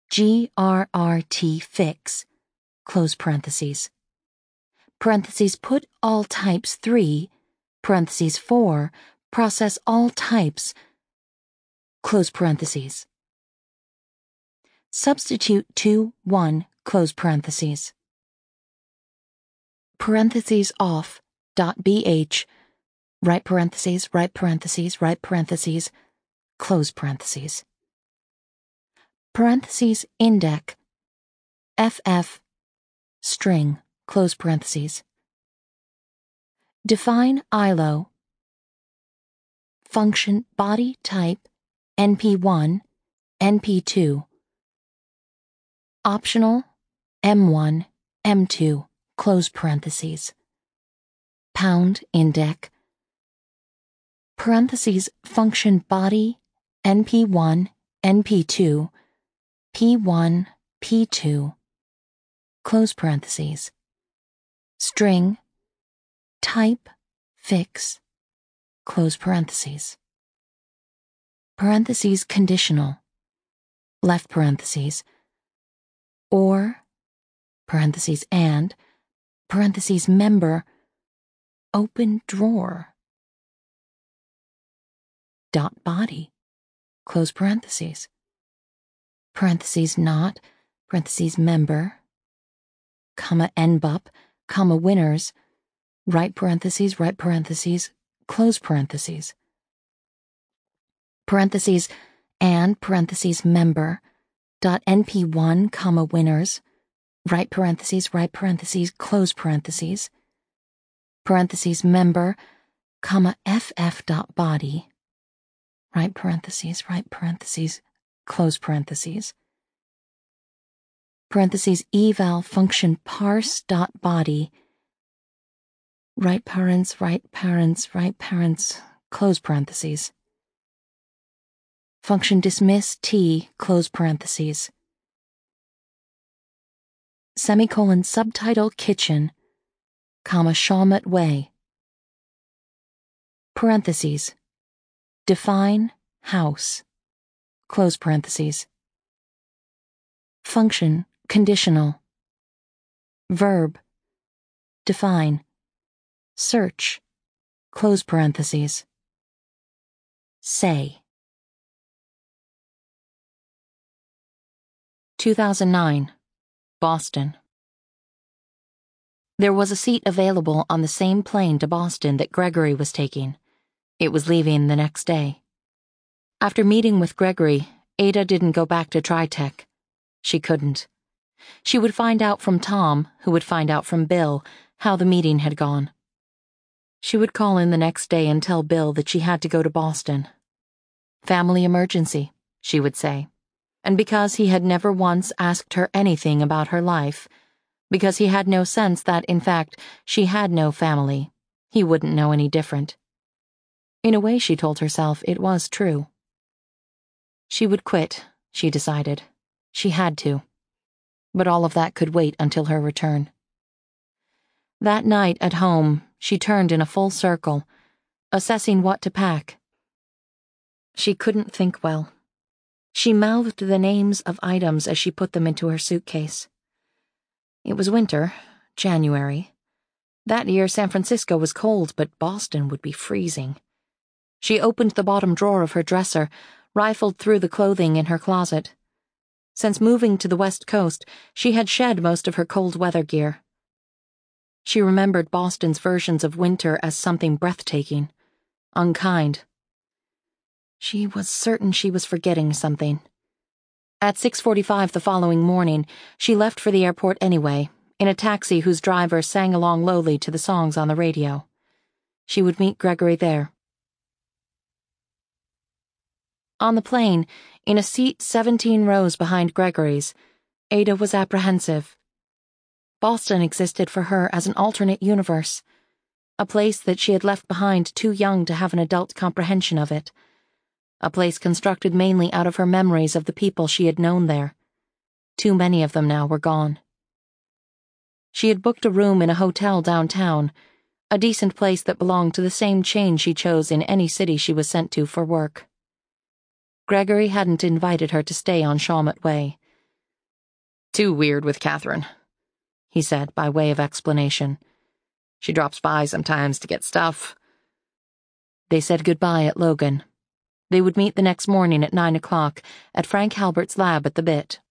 GRRT fix, close parentheses. Parentheses put all types 3, parentheses 4, process all types, close parentheses. Substitute 2, 1, close parentheses. Parentheses off, dot BH, right parentheses, right parentheses, right parentheses, close parentheses. Parentheses indec, FF, string, close parentheses. Define ILO. Function body type, NP1, NP2. Optional, M1, M2, close parentheses. Pound indec. Parentheses function body, NP1, NP2, P1, P2, close parentheses. String, type, fix, close parentheses. Parentheses conditional, left parentheses, or, parentheses and, parentheses member, open drawer. Dot body, close parentheses. Parentheses not, parentheses member, comma nbup, comma winners, right parentheses, close parentheses. Parentheses and parentheses member, dot np1, comma winners, right parentheses, close parentheses. Parentheses member, comma ff dot body, right parentheses, close parentheses. Parentheses eval function parse dot body, right parents, close parentheses. Function dismiss t, close parentheses. Semicolon subtitle kitchen, comma Shawmut Way, Parentheses. Define house. Close parentheses. Function, conditional. Verb. Define. Search. Close parentheses. Say. 2009. Boston. There was a seat available on the same plane to Boston that Gregory was taking. It was leaving the next day. After meeting with Gregory, Ada didn't go back to TriTech. She couldn't. She would find out from Tom, who would find out from Bill, how the meeting had gone. She would call in the next day and tell Bill that she had to go to Boston. Family emergency, she would say. And because he had never once asked her anything about her life, because he had no sense that, in fact, she had no family, he wouldn't know any different. In a way, she told herself, it was true. She would quit, she decided. She had to. But all of that could wait until her return. That night at home, she turned in a full circle, assessing what to pack. She couldn't think well. She mouthed the names of items as she put them into her suitcase. It was winter, January. That year San Francisco was cold, but Boston would be freezing. She opened the bottom drawer of her dresser, rifled through the clothing in her closet. Since moving to the West Coast, she had shed most of her cold weather gear. She remembered Boston's versions of winter as something breathtaking, unkind. She was certain she was forgetting something. At 6:45 the following morning, she left for the airport anyway, in a taxi whose driver sang along lowly to the songs on the radio. She would meet Gregory there. On the plane, in a seat 17 rows behind Gregory's, Ada was apprehensive. Boston existed for her as an alternate universe, a place that she had left behind too young to have an adult comprehension of it. A place constructed mainly out of her memories of the people she had known there. Too many of them now were gone. She had booked a room in a hotel downtown, a decent place that belonged to the same chain she chose in any city she was sent to for work. Gregory hadn't invited her to stay on Shawmut Way. "Too weird with Catherine," he said by way of explanation. "She drops by sometimes to get stuff." They said goodbye at Logan. They would meet the next morning at 9 o'clock at Frank Halbert's lab at the Bit.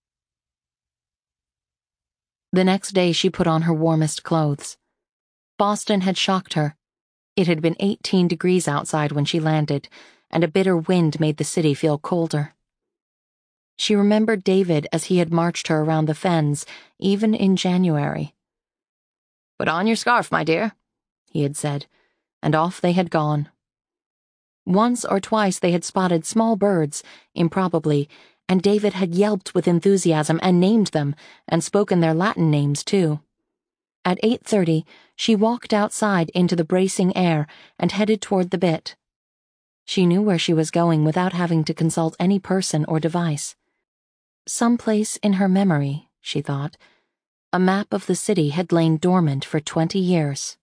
The next day she put on her warmest clothes. Boston had shocked her. It had been 18 degrees outside when she landed, and a bitter wind made the city feel colder. She remembered David as he had marched her around the fens, even in January. "Put on your scarf, my dear," he had said, and off they had gone. Once or twice they had spotted small birds, improbably, and David had yelped with enthusiasm and named them, and spoken their Latin names, too. At 8:30, she walked outside into the bracing air and headed toward the Bit. She knew where she was going without having to consult any person or device. Someplace in her memory, she thought, a map of the city had lain dormant for 20 years.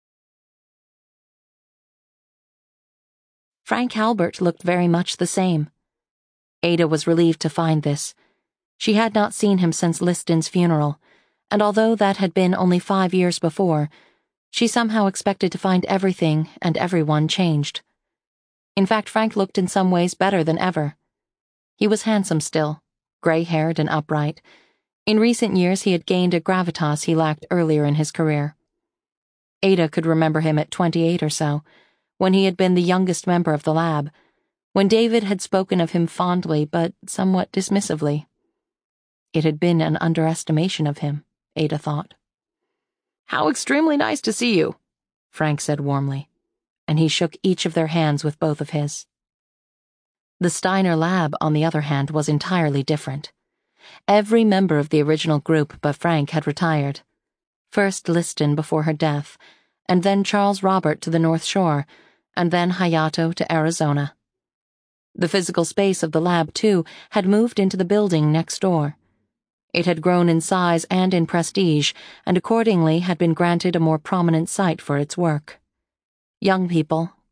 Frank Halbert looked very much the same. Ada was relieved to find this. She had not seen him since Liston's funeral, and although that had been only 5 years before, she somehow expected to find everything and everyone changed. In fact, Frank looked in some ways better than ever. He was handsome still, gray-haired and upright. In recent years he had gained a gravitas he lacked earlier in his career. Ada could remember him at 28 or so, when he had been the youngest member of the lab, when David had spoken of him fondly but somewhat dismissively. It had been an underestimation of him, Ada thought. "How extremely nice to see you," Frank said warmly, and he shook each of their hands with both of his. The Steiner lab, on the other hand, was entirely different. Every member of the original group but Frank had retired. First Liston before her death, and then Charles Robert to the North Shore, and then Hayato to Arizona. The physical space of the lab, too, had moved into the building next door. It had grown in size and in prestige, and accordingly had been granted a more prominent site for its work. Young people,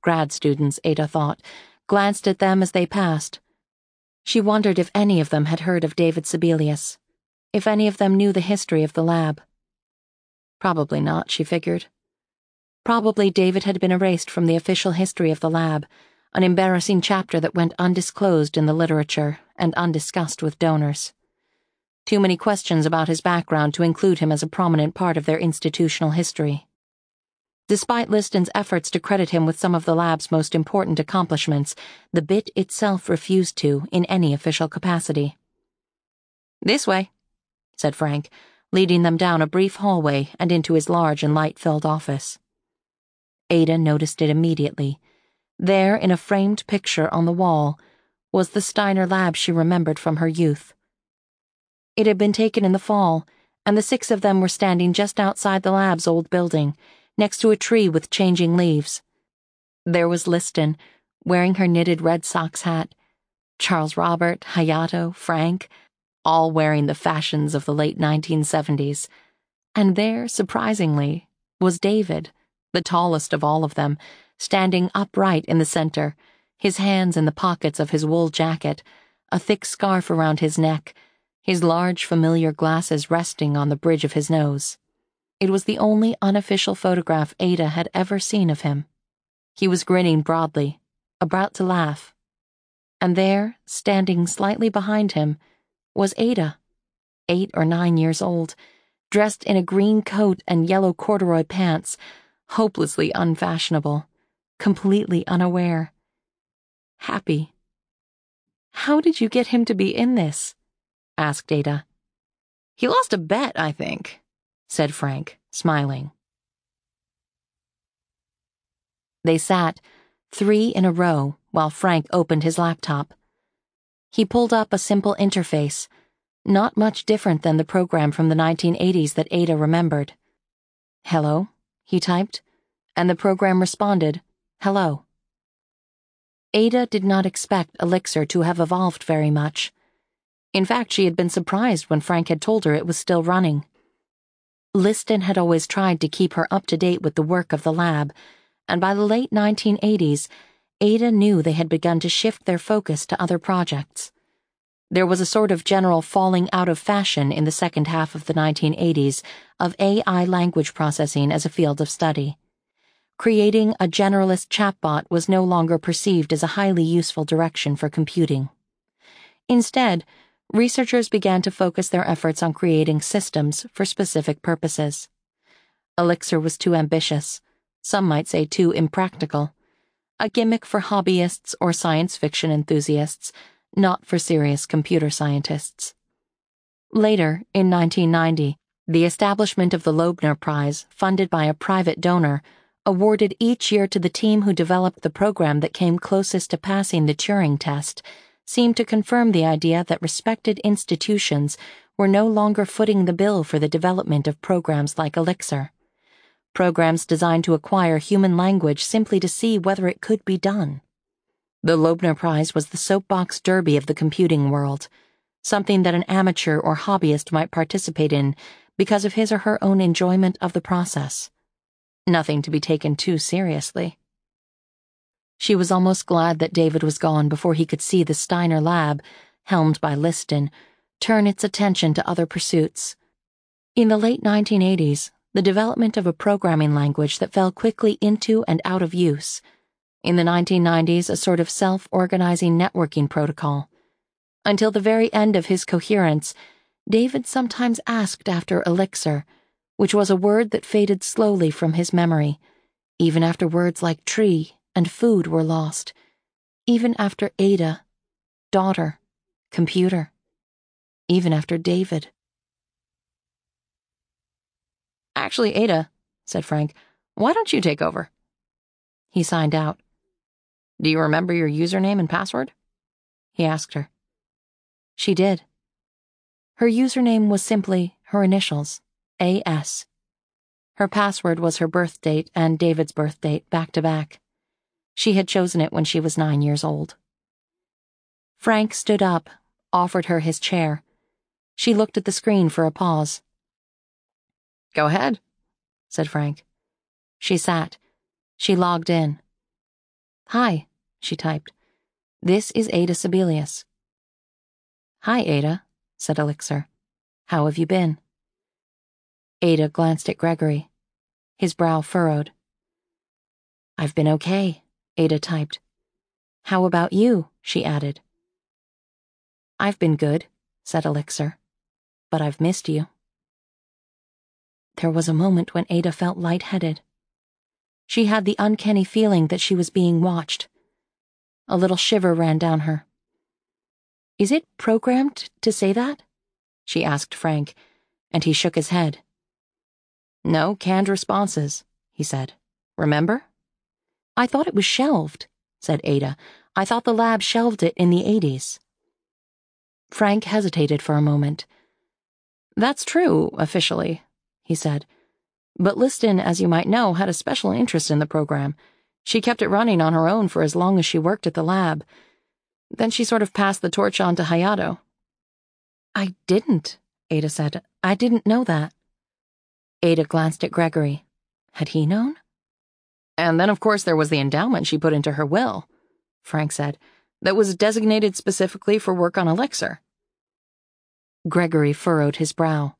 grad students, Ada thought, glanced at them as they passed. She wondered if any of them had heard of David Sebelius, if any of them knew the history of the lab. Probably not, she figured. Probably David had been erased from the official history of the lab, an embarrassing chapter that went undisclosed in the literature and undiscussed with donors. Too many questions about his background to include him as a prominent part of their institutional history. Despite Liston's efforts to credit him with some of the lab's most important accomplishments, the bit itself refused to in any official capacity. "This way," said Frank, leading them down a brief hallway and into his large and light-filled office. Ada noticed it immediately. There, in a framed picture on the wall, was the Steiner lab she remembered from her youth. It had been taken in the fall, and the 6 of them were standing just outside the lab's old building, next to a tree with changing leaves. There was Liston, wearing her knitted Red Sox hat, Charles Robert, Hayato, Frank, all wearing the fashions of the late 1970s. And there, surprisingly, was David, the tallest of all of them, standing upright in the center, his hands in the pockets of his wool jacket, a thick scarf around his neck, his large familiar glasses resting on the bridge of his nose. It was the only unofficial photograph Ada had ever seen of him. He was grinning broadly, about to laugh. And there, standing slightly behind him, was Ada, 8 or 9 years old, dressed in a green coat and yellow corduroy pants, hopelessly unfashionable, completely unaware. Happy. "How did you get him to be in this?" asked Ada. "He lost a bet, I think," said Frank, smiling. They sat, 3 in a row, while Frank opened his laptop. He pulled up a simple interface, not much different than the program from the 1980s that Ada remembered. "Hello," he typed, and the program responded, "Hello." Ada did not expect Elixir to have evolved very much. In fact, she had been surprised when Frank had told her it was still running. Liston had always tried to keep her up to date with the work of the lab, and by the late 1980s, Ada knew they had begun to shift their focus to other projects. There was a sort of general falling out of fashion in the second half of the 1980s of AI language processing as a field of study. Creating a generalist chatbot was no longer perceived as a highly useful direction for computing. Instead, researchers began to focus their efforts on creating systems for specific purposes. Elixir was too ambitious, some might say too impractical, a gimmick for hobbyists or science fiction enthusiasts, not for serious computer scientists. Later, in 1990, the establishment of the Loebner Prize, funded by a private donor, awarded each year to the team who developed the program that came closest to passing the Turing test, seemed to confirm the idea that respected institutions were no longer footing the bill for the development of programs like Elixir. Programs designed to acquire human language simply to see whether it could be done. The Loebner Prize was the soapbox derby of the computing world, something that an amateur or hobbyist might participate in because of his or her own enjoyment of the process. Nothing to be taken too seriously. She was almost glad that David was gone before he could see the Steiner lab, helmed by Liston, turn its attention to other pursuits. In the late 1980s, the development of a programming language that fell quickly into and out of use. In the 1990s, a sort of self-organizing networking protocol. Until the very end of his coherence, David sometimes asked after Elixir, which was a word that faded slowly from his memory, even after words like tree and food were lost, even after Ada, daughter, computer, even after David. "Actually, Ada," said Frank, "why don't you take over?" He signed out. "Do you remember your username and password?" he asked her. She did. Her username was simply her initials, AS. Her password was her birth date and David's birth date, back to back. She had chosen it when she was 9 years old. Frank stood up, offered her his chair. She looked at the screen for a pause. "Go ahead," said Frank. She sat. She logged in. "Hi," she typed. "This is Ada Sebelius." "Hi, Ada," said Elixir. "How have you been?" Ada glanced at Gregory. His brow furrowed. "I've been okay," Ada typed. "How about you?" she added. "I've been good," said Elixir. "But I've missed you." There was a moment when Ada felt lightheaded. She had the uncanny feeling that she was being watched. A little shiver ran down her. "Is it programmed to say that?" she asked Frank, and he shook his head. "No canned responses," he said. "Remember?" "I thought it was shelved," said Ada. "I thought the lab shelved it in the 80s. Frank hesitated for a moment. "That's true, officially," he said. "But Liston, as you might know, had a special interest in the program. She kept it running on her own for as long as she worked at the lab. Then she sort of passed the torch on to Hayato." "I didn't," Ada said. "I didn't know that." Ada glanced at Gregory. Had he known? "And then, of course, there was the endowment she put into her will," Frank said, "that was designated specifically for work on Elixir." Gregory furrowed his brow.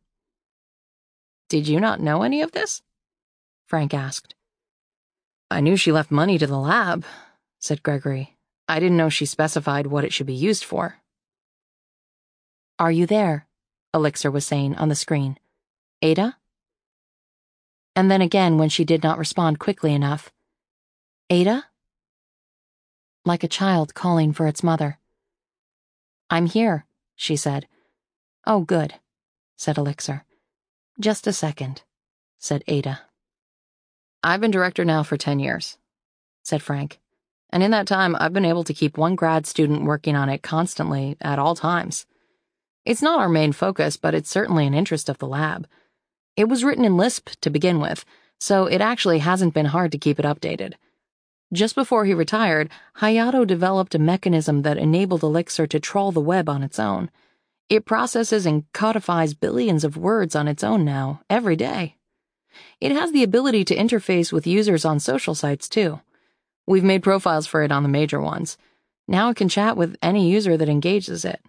"Did you not know any of this?" Frank asked. "I knew she left money to the lab," said Gregory. "I didn't know she specified what it should be used for." "Are you there?" Elixir was saying on the screen. "Ada?" And then again when she did not respond quickly enough. "Ada?" Like a child calling for its mother. "I'm here," she said. "Oh, good," said Elixir. "Just a second," said Ada. "I've been director now for 10 years," said Frank. "And in that time, I've been able to keep one grad student working on it constantly at all times. It's not our main focus, but it's certainly an interest of the lab. It was written in Lisp to begin with, so it actually hasn't been hard to keep it updated. Just before he retired, Hayato developed a mechanism that enabled Elixir to trawl the web on its own. It processes and codifies billions of words on its own now, every day. It has the ability to interface with users on social sites, too. We've made profiles for it on the major ones. Now it can chat with any user that engages it."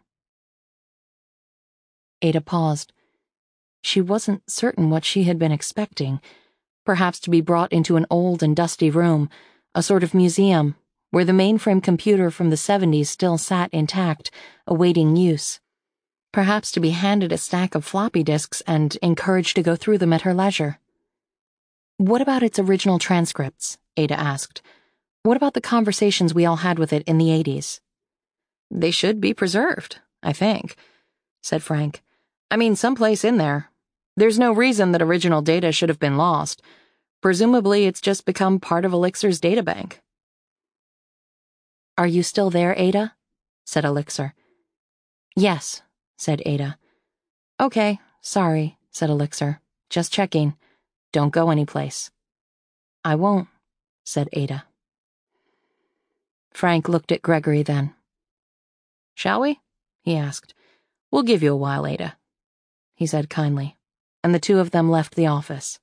Ada paused. She wasn't certain what she had been expecting. Perhaps to be brought into an old and dusty room, a sort of museum, where the mainframe computer from the 70s still sat intact, awaiting use. Perhaps to be handed a stack of floppy disks and encouraged to go through them at her leisure. "What about its original transcripts?" Ada asked. "What about the conversations we all had with it in the 80s? "They should be preserved, I think," said Frank. "I mean, someplace in there. There's no reason that original data should have been lost. Presumably, it's just become part of Elixir's databank." "Are you still there, Ada?" said Elixir. "Yes," said Ada. "Okay, sorry," said Elixir. "Just checking. Don't go anyplace." "I won't," said Ada. Frank looked at Gregory then. "Shall we?" he asked. "We'll give you a while, Ada," he said kindly, and the two of them left the office.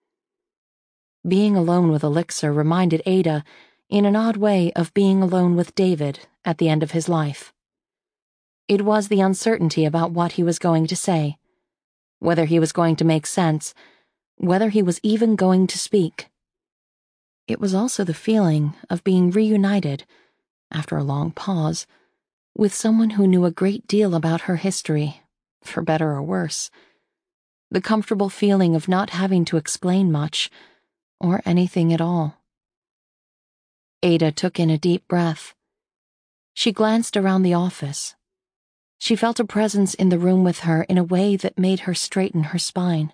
Being alone with Elixir reminded Ada, in an odd way, of being alone with David at the end of his life. It was the uncertainty about what he was going to say, whether he was going to make sense, whether he was even going to speak. It was also the feeling of being reunited, after a long pause, with someone who knew a great deal about her history, for better or worse. The comfortable feeling of not having to explain much, or anything at all. Ada took in a deep breath. She glanced around the office. She felt a presence in the room with her in a way that made her straighten her spine.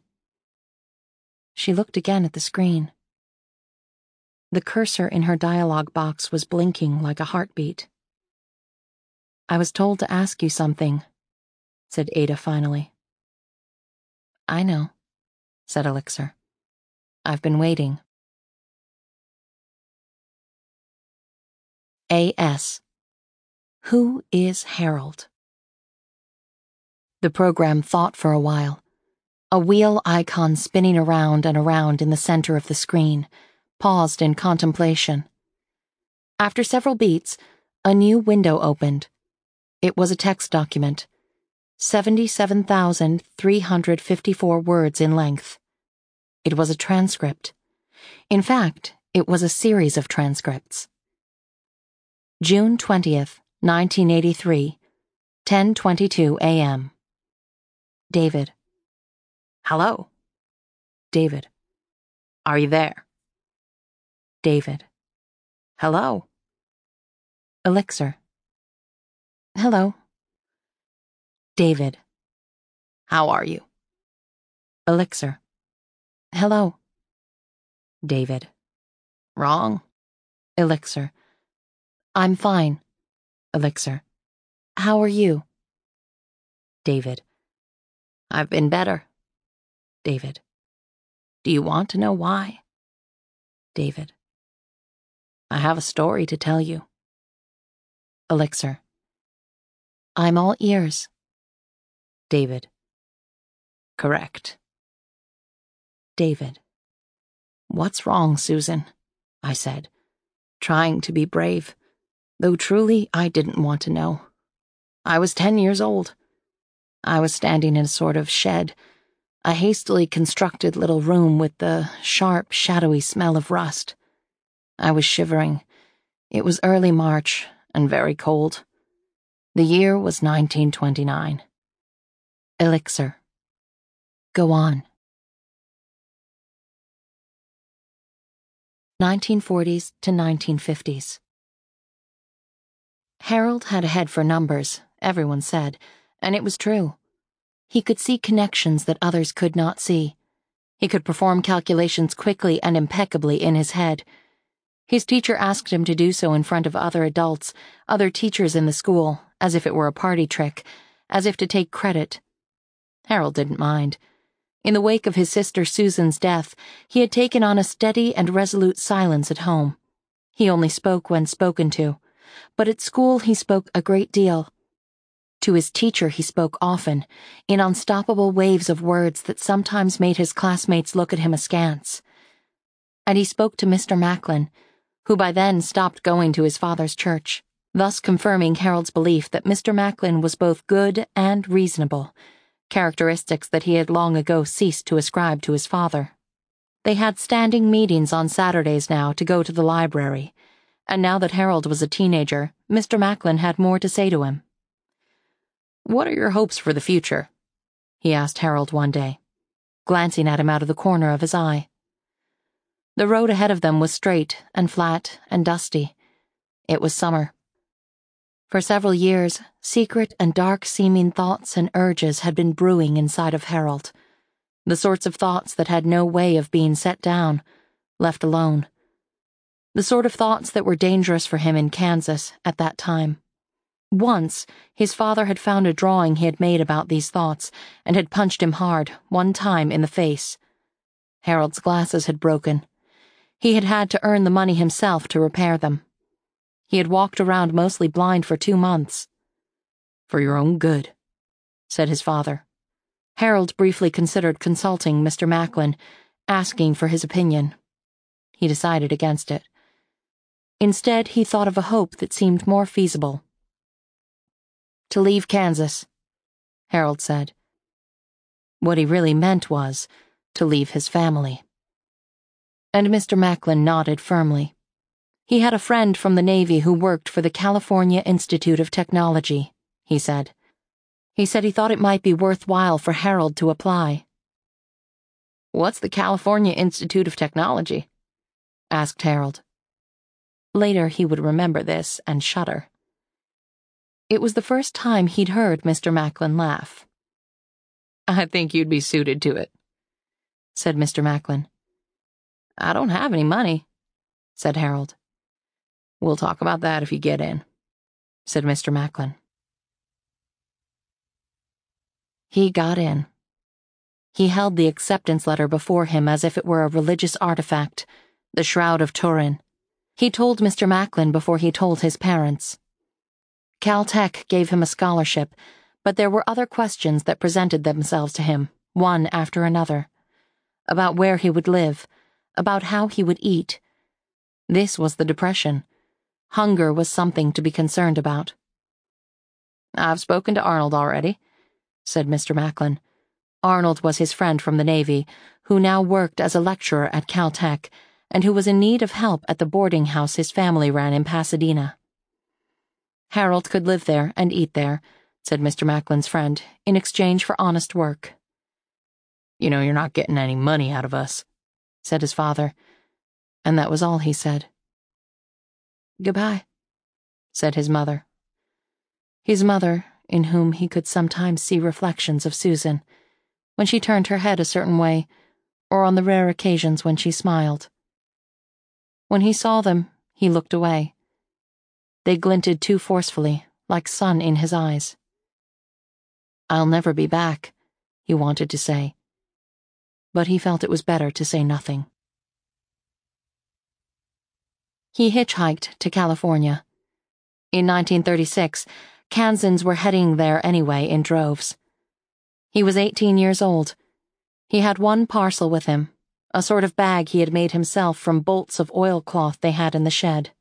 She looked again at the screen. The cursor in her dialog box was blinking like a heartbeat. "I was told to ask you something," said Ada finally. "I know," said Elixir. "I've been waiting." A.S. Who is Harold? The program thought for a while, a wheel icon spinning around and around in the center of the screen, paused in contemplation. After several beats, a new window opened. It was a text document, 77,354 words in length. It was a transcript. In fact, it was a series of transcripts. June 20th, 1983, 10:22 a.m. David. Hello. David. Are you there? David. Hello. Elixir. Hello. David. How are you? Elixir. Hello. David. Wrong. Elixir. I'm fine. Elixir. How are you? David. I've been better. David. Do you want to know why? David. I have a story to tell you. Elixir. I'm all ears. David. Correct. David. What's wrong, Susan? I said, trying to be brave, though truly I didn't want to know. I was 10 years old. I was standing in a sort of shed, a hastily constructed little room with the sharp, shadowy smell of rust. I was shivering. It was early March and very cold. The year was 1929. Elixir. Go on. 1940s to 1950s. Harold had a head for numbers, everyone said, and it was true. He could see connections that others could not see. He could perform calculations quickly and impeccably in his head. His teacher asked him to do so in front of other adults, other teachers in the school, as if it were a party trick, as if to take credit. Harold didn't mind. In the wake of his sister Susan's death, he had taken on a steady and resolute silence at home. He only spoke when spoken to, but at school he spoke a great deal. To his teacher he spoke often, in unstoppable waves of words that sometimes made his classmates look at him askance. And he spoke to Mr. Macklin, who by then stopped going to his father's church, thus confirming Harold's belief that Mr. Macklin was both good and reasonable, characteristics that he had long ago ceased to ascribe to his father. They had standing meetings on Saturdays now to go to the library, and now that Harold was a teenager, Mr. Macklin had more to say to him. "What are your hopes for the future?" he asked Harold one day, glancing at him out of the corner of his eye. The road ahead of them was straight and flat and dusty. It was summer. For several years, secret and dark-seeming thoughts and urges had been brewing inside of Harold, the sorts of thoughts that had no way of being set down, left alone. The sort of thoughts that were dangerous for him in Kansas at that time. Once, his father had found a drawing he had made about these thoughts and had punched him hard, one time in the face. Harold's glasses had broken. He had had to earn the money himself to repair them. He had walked around mostly blind for 2 months. "For your own good," said his father. Harold briefly considered consulting Mr. Macklin, asking for his opinion. He decided against it. Instead, he thought of a hope that seemed more feasible. "To leave Kansas," Harold said. What he really meant was, to leave his family. And Mr. Macklin nodded firmly. He had a friend from the Navy who worked for the California Institute of Technology, he said. He said he thought it might be worthwhile for Harold to apply. "What's the California Institute of Technology?" asked Harold. Later he would remember this and shudder. It was the first time he'd heard Mr. Macklin laugh. "I think you'd be suited to it," said Mr. Macklin. "I don't have any money," said Harold. "We'll talk about that if you get in," said Mr. Macklin. He got in. He held the acceptance letter before him as if it were a religious artifact, the Shroud of Turin. He told Mr. Macklin before he told his parents. Caltech gave him a scholarship, but there were other questions that presented themselves to him, one after another. About where he would live, about how he would eat. This was the depression. Hunger was something to be concerned about. "I've spoken to Arnold already," said Mr. Macklin. Arnold was his friend from the Navy, who now worked as a lecturer at Caltech, and who was in need of help at the boarding house his family ran in Pasadena. Harold could live there and eat there, said Mr. Macklin's friend, in exchange for honest work. "You know you're not getting any money out of us," said his father, and that was all he said. "Goodbye," said his mother. His mother, in whom he could sometimes see reflections of Susan, when she turned her head a certain way, or on the rare occasions when she smiled. When he saw them, he looked away. They glinted too forcefully, like sun in his eyes. "I'll never be back," he wanted to say, but he felt it was better to say nothing. He hitchhiked to California. In 1936, Kansans were heading there anyway in droves. He was 18 years old. He had one parcel with him, a sort of bag he had made himself from bolts of oilcloth they had in the shed.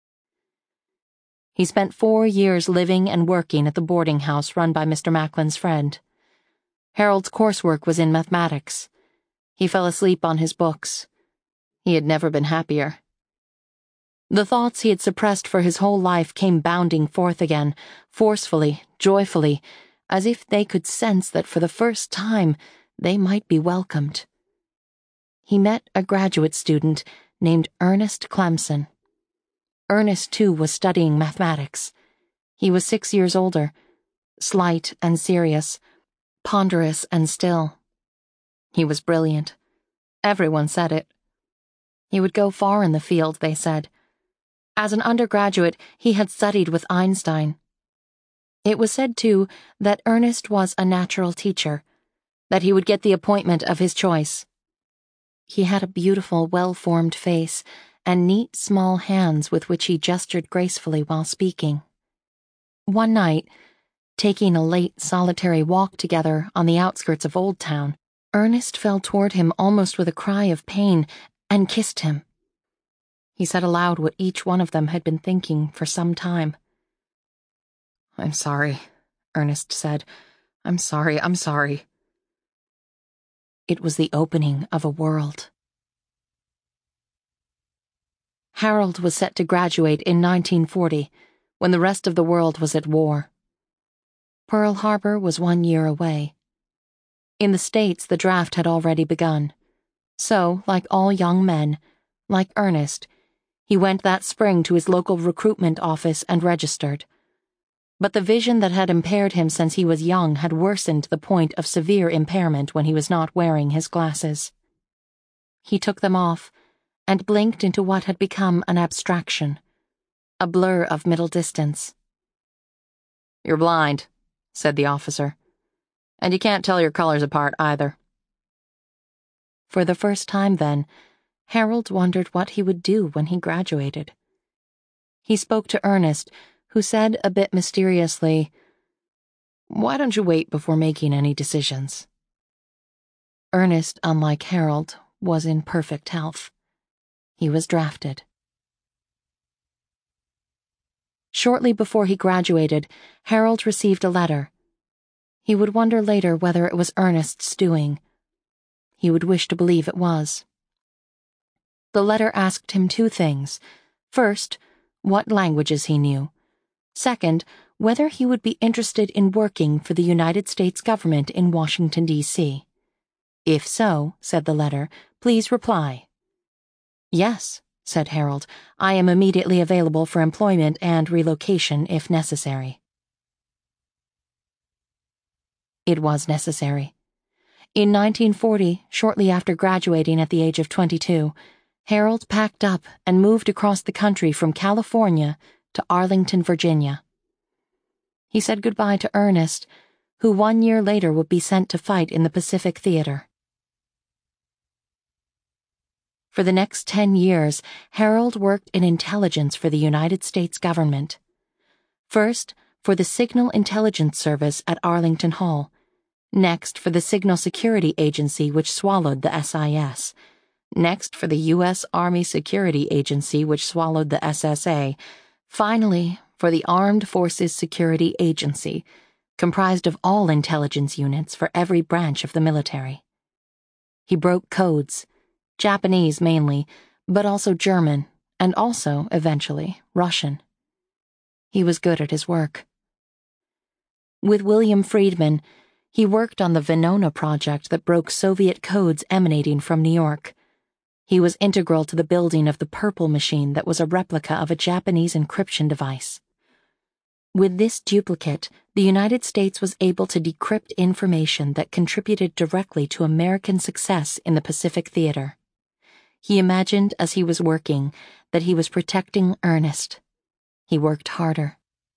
He spent 4 years living and working at the boarding house run by Mr. Macklin's friend. Harold's coursework was in mathematics. He fell asleep on his books. He had never been happier. The thoughts he had suppressed for his whole life came bounding forth again, forcefully, joyfully, as if they could sense that for the first time they might be welcomed. He met a graduate student named Ernest Clemson. Ernest, too, was studying mathematics. He was 6 years older, slight and serious, ponderous and still. He was brilliant. Everyone said it. He would go far in the field, they said. As an undergraduate, he had studied with Einstein. It was said, too, that Ernest was a natural teacher, that he would get the appointment of his choice. He had a beautiful, well-formed face, and neat, small hands with which he gestured gracefully while speaking. One night, taking a late, solitary walk together on the outskirts of Old Town, Ernest fell toward him almost with a cry of pain and kissed him. He said aloud what each one of them had been thinking for some time. "I'm sorry," Ernest said. I'm sorry. It was the opening of a world. Harold was set to graduate in 1940, when the rest of the world was at war. Pearl Harbor was 1 year away. In the States, the draft had already begun. So, like all young men, like Ernest, he went that spring to his local recruitment office and registered. But the vision that had impaired him since he was young had worsened to the point of severe impairment when he was not wearing his glasses. He took them off and blinked into what had become an abstraction, a blur of middle distance. "You're blind," said the officer, "and you can't tell your colors apart either." For the first time then, Harold wondered what he would do when he graduated. He spoke to Ernest, who said a bit mysteriously, "Why don't you wait before making any decisions?" Ernest, unlike Harold, was in perfect health. He was drafted. Shortly before he graduated, Harold received a letter. He would wonder later whether it was Ernest's doing. He would wish to believe it was. The letter asked him 2 things. First, what languages he knew. Second, whether he would be interested in working for the United States government in Washington, D.C. If so, said the letter, please reply. "Yes," said Harold, "I am immediately available for employment and relocation if necessary." It was necessary. In 1940, shortly after graduating at the age of 22, Harold packed up and moved across the country from California to Arlington, Virginia. He said goodbye to Ernest, who 1 year later would be sent to fight in the Pacific Theater. For the next 10 years, Harold worked in intelligence for the United States government. First, for the Signal Intelligence Service at Arlington Hall. Next, for the Signal Security Agency, which swallowed the SIS. Next, for the U.S. Army Security Agency, which swallowed the SSA. Finally, for the Armed Forces Security Agency, comprised of all intelligence units for every branch of the military. He broke codes, Japanese mainly, but also German, and also, eventually, Russian. He was good at his work. With William Friedman, he worked on the Venona project that broke Soviet codes emanating from New York. He was integral to the building of the Purple machine that was a replica of a Japanese encryption device. With this duplicate, the United States was able to decrypt information that contributed directly to American success in the Pacific Theater. He imagined as he was working that he was protecting Ernest. He worked harder.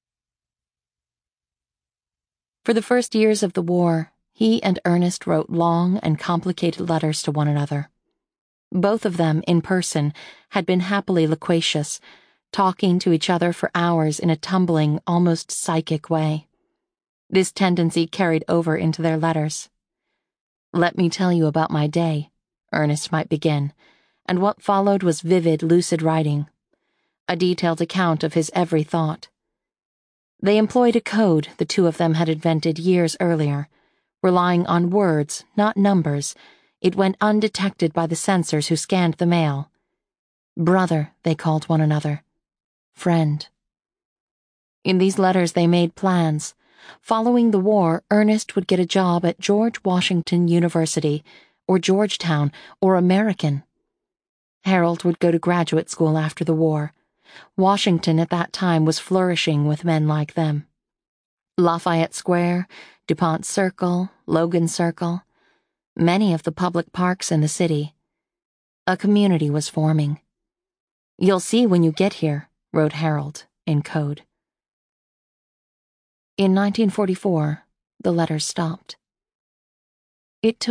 For the first years of the war, he and Ernest wrote long and complicated letters to one another. Both of them, in person, had been happily loquacious, talking to each other for hours in a tumbling, almost psychic way. This tendency carried over into their letters. "Let me tell you about my day," Ernest might begin, and what followed was vivid, lucid writing, a detailed account of his every thought. They employed a code the two of them had invented years earlier. Relying on words, not numbers, it went undetected by the censors who scanned the mail. Brother, they called one another. Friend. In these letters they made plans. Following the war, Ernest would get a job at George Washington University, or Georgetown, or American. Harold would go to graduate school after the war. Washington at that time was flourishing with men like them. Lafayette Square, DuPont Circle, Logan Circle, many of the public parks in the city. A community was forming. "You'll see when you get here," wrote Harold, in code. In 1944, the letters stopped. It took